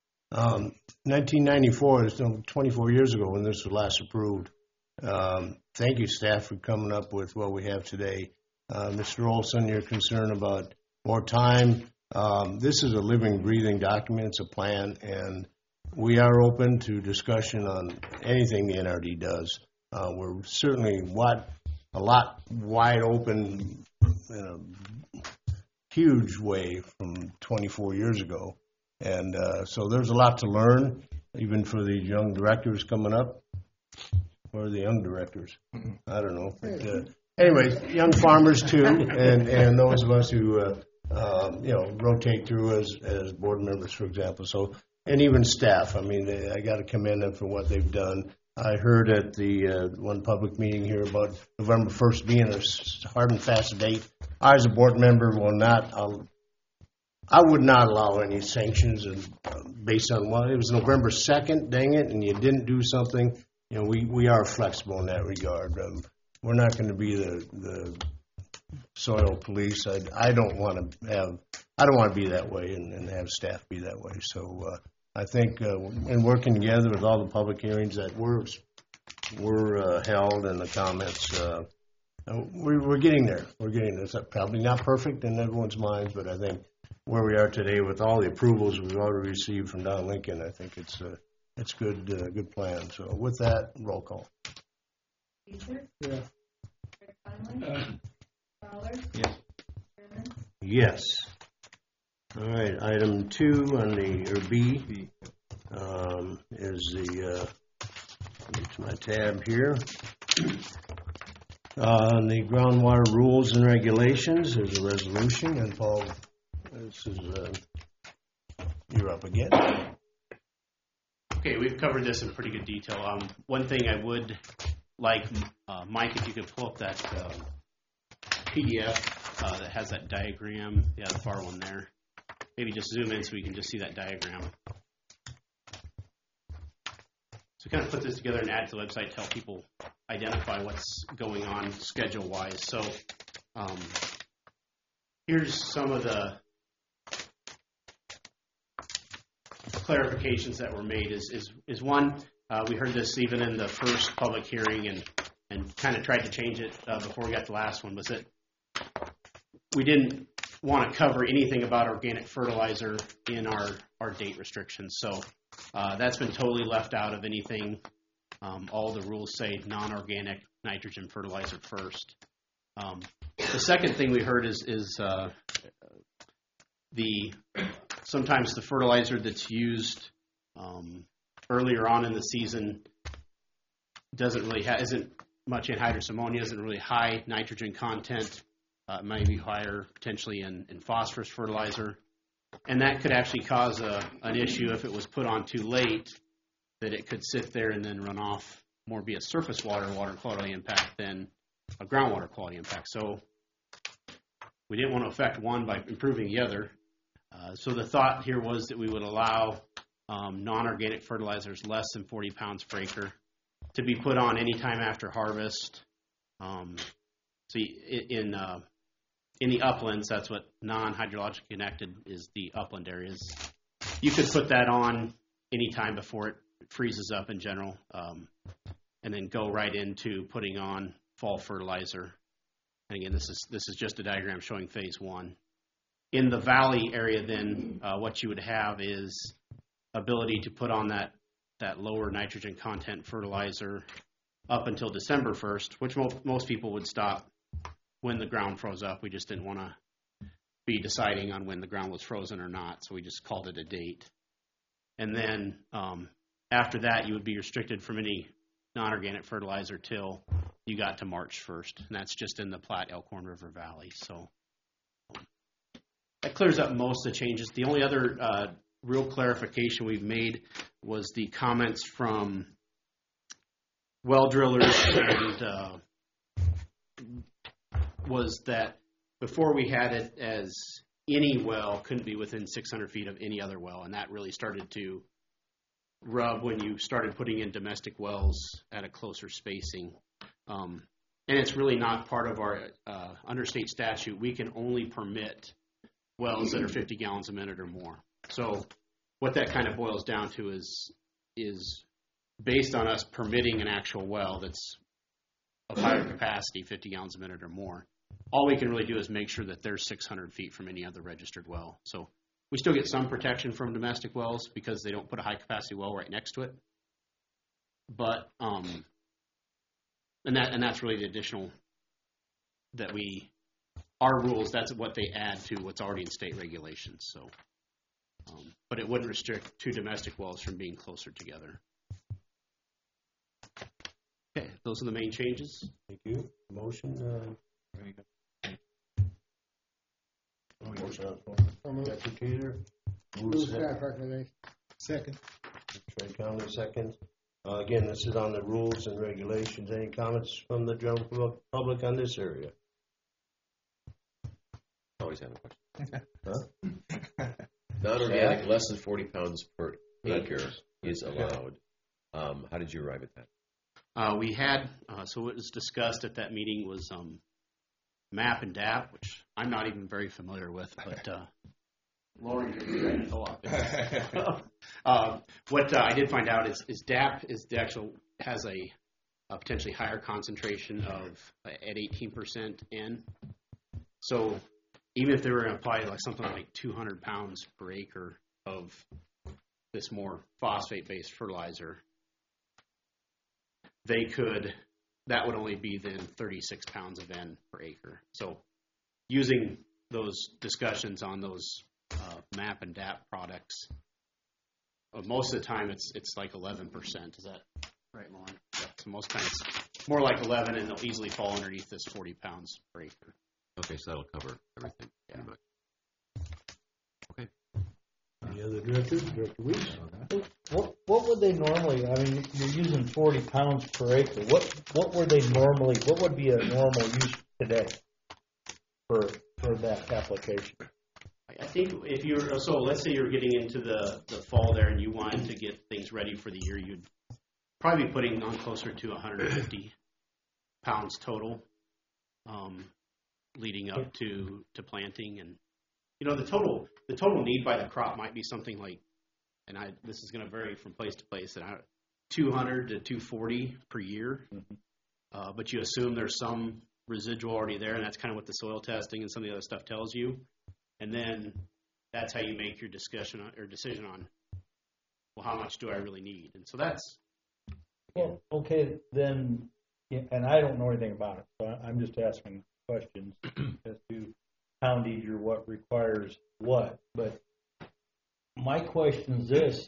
1994 is 24 years ago when this was last approved. Thank you, staff, for coming up with what we have today. Mr. Olson, your concern about more time. This is a living, breathing document. It's a plan, and we are open to discussion on anything the NRD does. We're certainly a lot wide open in a huge way from 24 years ago. And so there's a lot to learn, even for the young directors coming up. Or the young directors? I don't know. But, anyways, young farmers too, and those of us who rotate through as board members, for example. So, and even staff. I mean, I got to commend them for what they've done. I heard at the one public meeting here about November 1st being a hard and fast date. I, as a board member, I would not allow any sanctions based on it was November 2nd, dang it, and you didn't do something. You know, we are flexible in that regard. We're not going to be the soil police. I don't want to be that way and have staff be that way. So I think in working together with all the public hearings that were held and the comments, we're getting there. We're getting there. It's probably not perfect in everyone's minds, but I think where we are today with all the approvals we've already received from Don Lincoln, I think it's good plan. So with that, roll call. Caesar? Yeah. Rick Conley? Fowler? Yes. Sherman? Yes. All right, item 2 on the, or B, is the, get to my tab here. On the groundwater rules and regulations, there's a resolution, and Paul, this is, you're up again. Okay, we've covered this in pretty good detail. One thing I would like, Mike, if you could pull up that PDF that has that diagram, the far one there. Maybe just zoom in so we can just see that diagram. So kind of put this together and add to the website to help people identify what's going on schedule-wise. So here's some of the clarifications that were made. Is one, we heard this even in the first public hearing and kind of tried to change it before we got the last one, was that we didn't want to cover anything about organic fertilizer in our date restrictions. So that's been totally left out of anything. All the rules say non-organic nitrogen fertilizer first. The second thing we heard is sometimes the fertilizer that's used earlier on in the season isn't much anhydrous ammonia, isn't really high nitrogen content. It might be higher potentially in phosphorus fertilizer. And that could actually cause an issue if it was put on too late, that it could sit there and then run off, more be a surface water quality impact than a groundwater quality impact. So we didn't want to affect one by improving the other. So the thought here was that we would allow non-organic fertilizers less than 40 pounds per acre to be put on anytime after harvest. So in the uplands, that's what non-hydrologically connected is, the upland areas. You could put that on anytime before it freezes up in general, and then go right into putting on fall fertilizer. And again, this is just a diagram showing phase 1. In the valley area, then, what you would have is ability to put on that lower nitrogen content fertilizer up until December 1st, which most people would stop when the ground froze up. We just didn't want to be deciding on when the ground was frozen or not, so we just called it a date. And then after that, you would be restricted from any non-organic fertilizer till you got to March 1st, and that's just in the Platte Elkhorn River Valley. So that clears up most of the changes. The only other real clarification we've made was the comments from well drillers, and was that before we had it as any well couldn't be within 600 feet of any other well, and that really started to rub when you started putting in domestic wells at a closer spacing. And it's really not part of our under state statute. We can only permit wells that are 50 gallons a minute or more. So what that kind of boils down to is based on us permitting an actual well that's of higher capacity, 50 gallons a minute or more. All we can really do is make sure that they're 600 feet from any other registered well. So we still get some protection from domestic wells because they don't put a high capacity well right next to it. But and that's really the additional that our rules, that's what they add to what's already in state regulations. So but it wouldn't restrict two domestic wells from being closer together. Okay, those are the main changes. Thank you. Motion. Motion on Deputy Move staff recommendation. Second. Trey Conley, second. Again, this is on the rules and regulations. Any comments from the general public on this area? Always have a question. Huh? Non-organic, less than 40 pounds per acre is allowed. How did you arrive at that? We had, so what was discussed at that meeting was MAP and DAP, which I'm not even very familiar with, but Lauren can go off. What I did find out is DAP is the actual, has a potentially higher concentration of at 18% N. So even if they were going to apply like something like 200 pounds per acre of this more phosphate-based fertilizer, that would only be then 36 pounds of N per acre. So using those discussions on those MAP and DAP products. Most of the time, it's like 11%. Is that right, Lauren? Yeah, so most times, it's more like 11, and they'll easily fall underneath this 40 pounds per acre. Okay, so that'll cover everything pretty much. Okay. Any other directors? Director Weiss? What would they normally, I mean, you're using 40 pounds per acre. What would be a normal use today for that application? I think if you're, so let's say you're getting into the fall there and you wanted to get things ready for the year, you'd probably be putting on closer to 150 pounds total, leading up to planting. And the total need by the crop might be something like, and this is going to vary from place to place, 200 to 240 per year. But you assume there's some residual already there, and that's kind of what the soil testing and some of the other stuff tells you. And then that's how you make your decision on, well, how much do I really need? And so that's. Well, okay, then, and I don't know anything about it, so I'm just asking questions as to poundage or what requires what. But my question is this: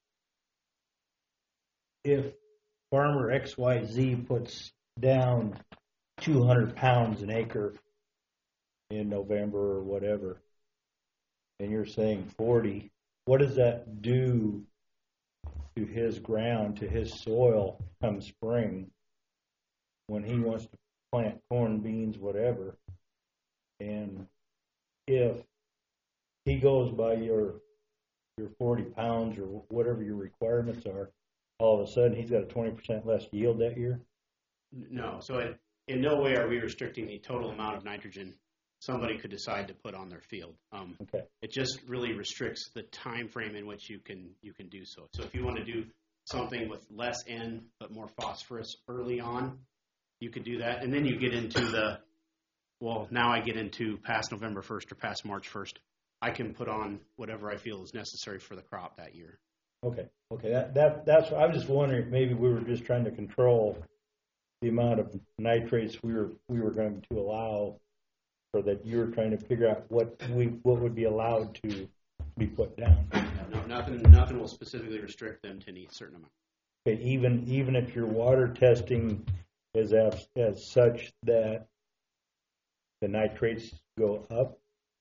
if farmer XYZ puts down 200 pounds an acre in November or whatever, and you're saying 40, what does that do to his ground, to his soil come spring when he wants to plant corn, beans, whatever? And if he goes by your 40 pounds or whatever your requirements are, all of a sudden he's got a 20% less yield that year? No. So in no way are we restricting the total amount of nitrogen somebody could decide to put on their field. Okay. It just really restricts the time frame in which you can do so. So if you want to do something with less N but more phosphorus early on, you could do that. And then you get into now I get into past November 1st or past March 1st. I can put on whatever I feel is necessary for the crop that year. Okay. That's I was just wondering if maybe we were just trying to control the amount of nitrates we were going to allow, or that you were trying to figure out what would be allowed to be put down. No, nothing will specifically restrict them to any certain amount. Okay, even if your water testing is as such that the nitrates go up?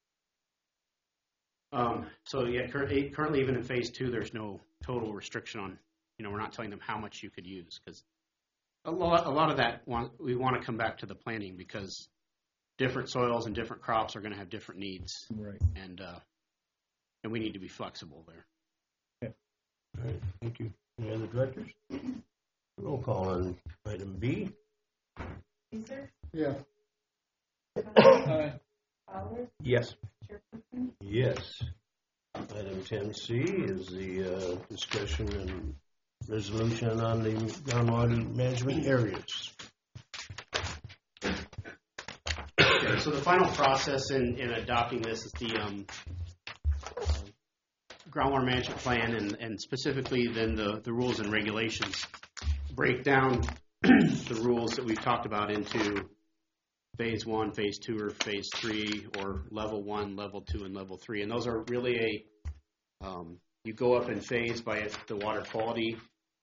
Currently even in phase 2, there's no total restriction on, we're not telling them how much you could use, because a lot of that we want to come back to the planning, because different soils and different crops are going to have different needs. Right. And we need to be flexible there. Okay. All right. Thank you. Any other directors? Roll call on item B. Caesar? Yeah. Fowler? Yes. Jefferson? Yes. Item 10C is the discussion and resolution on the groundwater management areas. Okay, so the final process in adopting this is the groundwater management plan, and specifically then the rules and regulations break down the rules that we've talked about into phase 1, phase 2, or phase 3, or level 1, level 2, and level 3. And those are really you go up in phase by if the water quality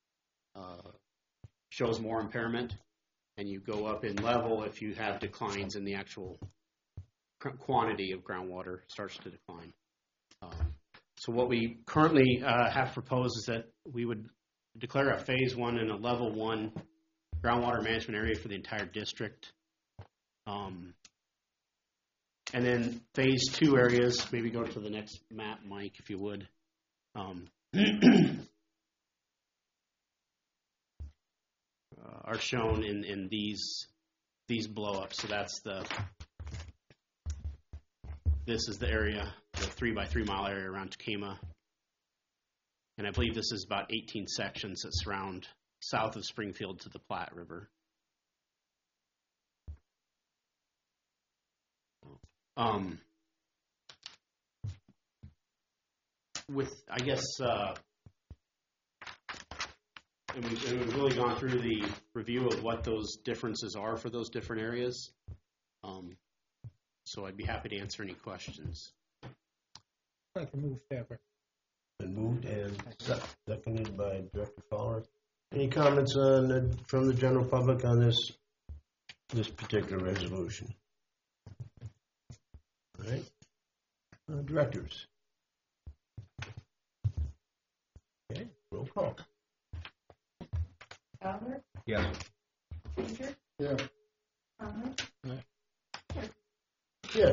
shows more impairment, and you go up in level if you have declines in the actual quantity of groundwater starts to decline. So what we currently have proposed is that we would declare a phase 1 and a level 1 groundwater management area for the entire district. And then phase 2 areas, maybe go to the next map, Mike, if you would. Are shown in these blow-ups. So that's this is the area, the 3-by-3 mile area around Tekamah. And I believe this is about 18 sections that surround south of Springfield to the Platte River. And we've really gone through the review of what those differences are for those different areas. So I'd be happy to answer any questions. I'd like to move staff. Been moved and seconded by Director Fowler. Any comments from the general public on this particular resolution? All right. Directors. Okay, roll call. Fowler, Yes. Caesar, Yeah. Thomas, Yes.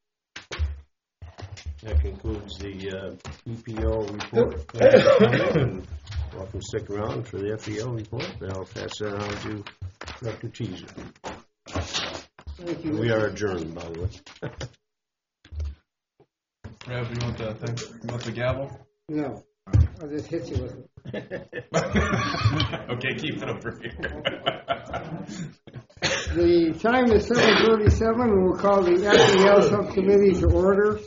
That concludes the EPO report. And welcome to stick around for the FEO report. And I'll pass that on to Dr. Teaser. Thank you. We are adjourned, by the way. Rev, you want the gavel? No, I'll just hit you with it. Okay, keep it over here. The time is 7:37, and we'll call the FEL subcommittee to order.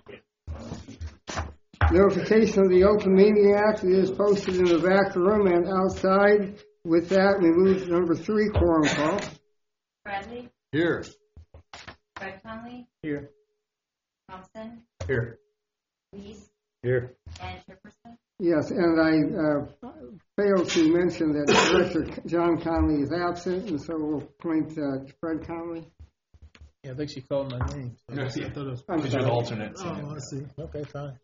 Notification of the Open Meeting Act is posted in the back room and outside. With that, we move to number 3, quorum call. Bradley, Here. Fred Conley, Here. Thompson, Here. Reese, Here. and Jefferson. Yes, and I failed to mention that Director John Conley is absent, and so we'll appoint Fred Conley. Yeah, I think she called my name. So Yeah. I thought it was, I'm Because you're sorry. the alternate. oh, I see. Okay, fine.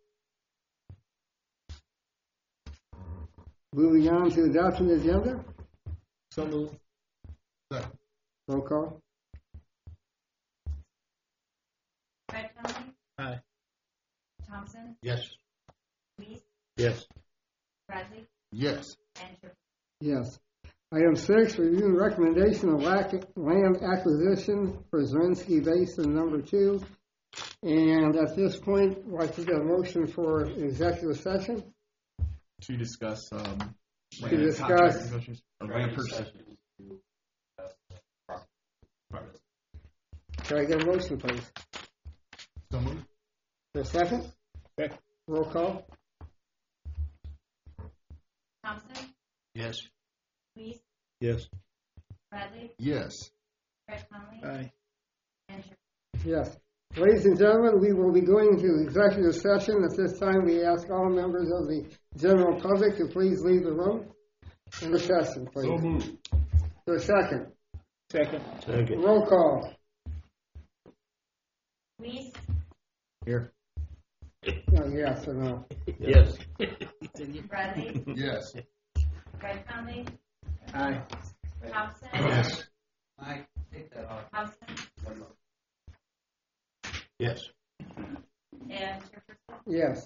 Moving on to adoption agenda. So moved. Roll call. Fred Conley, Aye. Thompson, Yes. Reese, Yes. Bradley, Yes. and Jefferson. Yes. Item 6, review and recommendation of land acquisition for Zirinsky Basin number 2. And at this point, I'd like to get a motion for executive session. To discuss land discuss- contract negotiations or land purchase. Can I get a motion, please? So moved. For a second? Second. Roll call. Thompson, Yes. Reese, Yes. Bradley, Yes. Fred Conley, Aye. and Jefferson. Yes. Ladies and gentlemen, we will be going to executive session. At this time, we ask all members of the general public to please leave the room. In the session, please. So moved. For a second. Second. Second. Roll call. Reese, Here. No, yes or no? Yes. Bradley, Yes. Fred Conley, Aye. Thompson, Yes. Thompson, Yes. and Jefferson. Yes.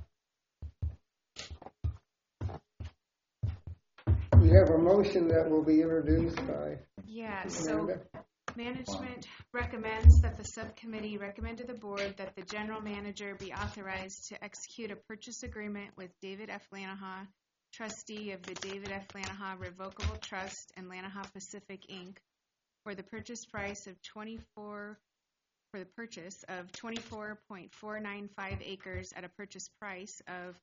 We have a motion that will be introduced by Yeah, so Amanda. management recommends that the subcommittee recommend to the board that the general manager be authorized to execute a purchase agreement with David F. Lanahaw, trustee of the David F. Lanahaw Revocable Trust and Lanahaw Pacific, Inc., for the purchase of 24.495 acres at a purchase price of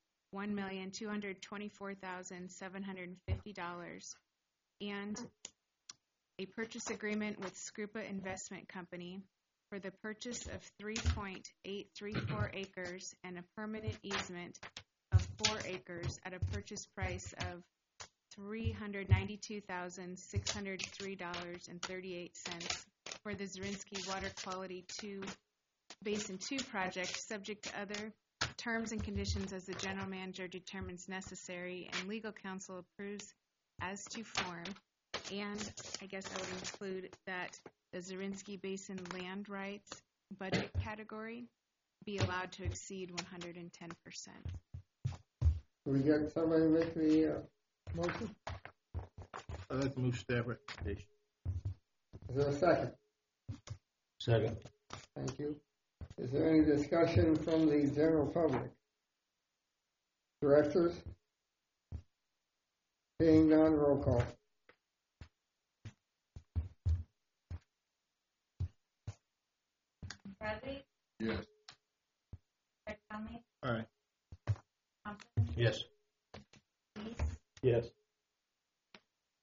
$1,224,750, and a purchase agreement with Scrupa Investment Company for the purchase of 3.834 acres and a permanent easement of 4 acres at a purchase price of $392,603.38 for the Zirinsky Water Quality Basin 2 project, subject to other terms and conditions as the general manager determines necessary and legal counsel approves as to form. And I guess I would include that the Zirinsky Basin land rights budget category be allowed to exceed 110%. We got somebody make the motion? I'd like to move staff recommendation. Is there a second? Second. Thank you. Is there any discussion from the general public? Directors? Seeing none, roll call. Bradley, Yes. Fred Conley, Aye. Thompson, Yes. Reese, Yes.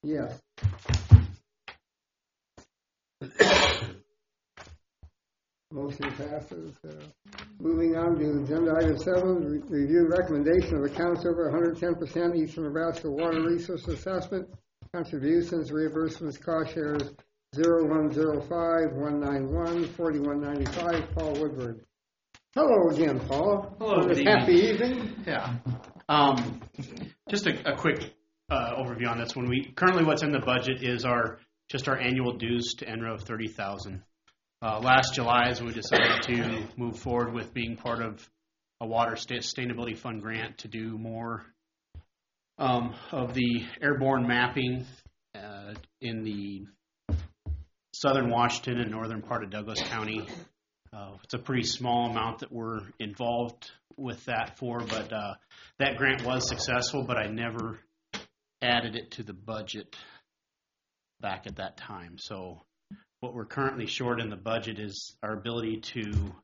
Yes. Motion passes. Moving on to agenda item 7, review recommendation of accounts over 110% Eastern Nebraska Water Resource Assessment, contributions, reimbursements, cost shares 0105 191 4195. Paul Woodward. Hello again, Paul. Hello. Good Happy evening. Yeah. Just a quick overview on this one. Currently what's in the budget is our annual dues to NRA of $30,000. Last July, as we decided to move forward with being part of a Water Sustainability Fund grant to do more of the airborne mapping in the southern Washington and northern part of Douglas County. It's a pretty small amount that we're involved with that for, but that grant was successful, but I never added it to the budget back at that time. So what we're currently short in the budget is our ability to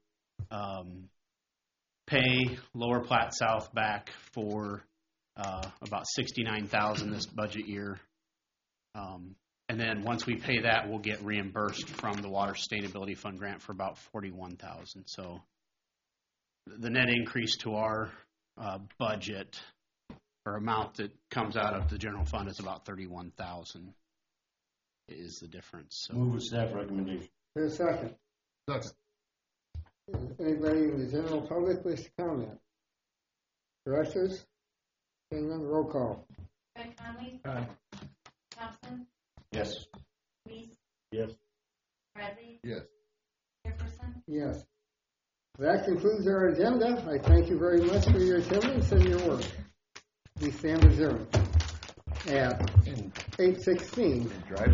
pay Lower Platte South back for about $69,000 this budget year. And then once we pay that, we'll get reimbursed from the Water Sustainability Fund grant for about $41,000. So the net increase to our budget or amount that comes out of the general fund is about $31,000 is the difference. So. Move with staff recommendation. Here's a second. Second. Anybody in the general public wish to comment? Directors? Seeing none, roll call. Craig Conley. Aye. Thompson. Yes. Reese. Yes. Bradley. Yes. Jefferson. Yes. That concludes our agenda. I thank you very much for your attendance and your work. We stand adjourned at 8:16.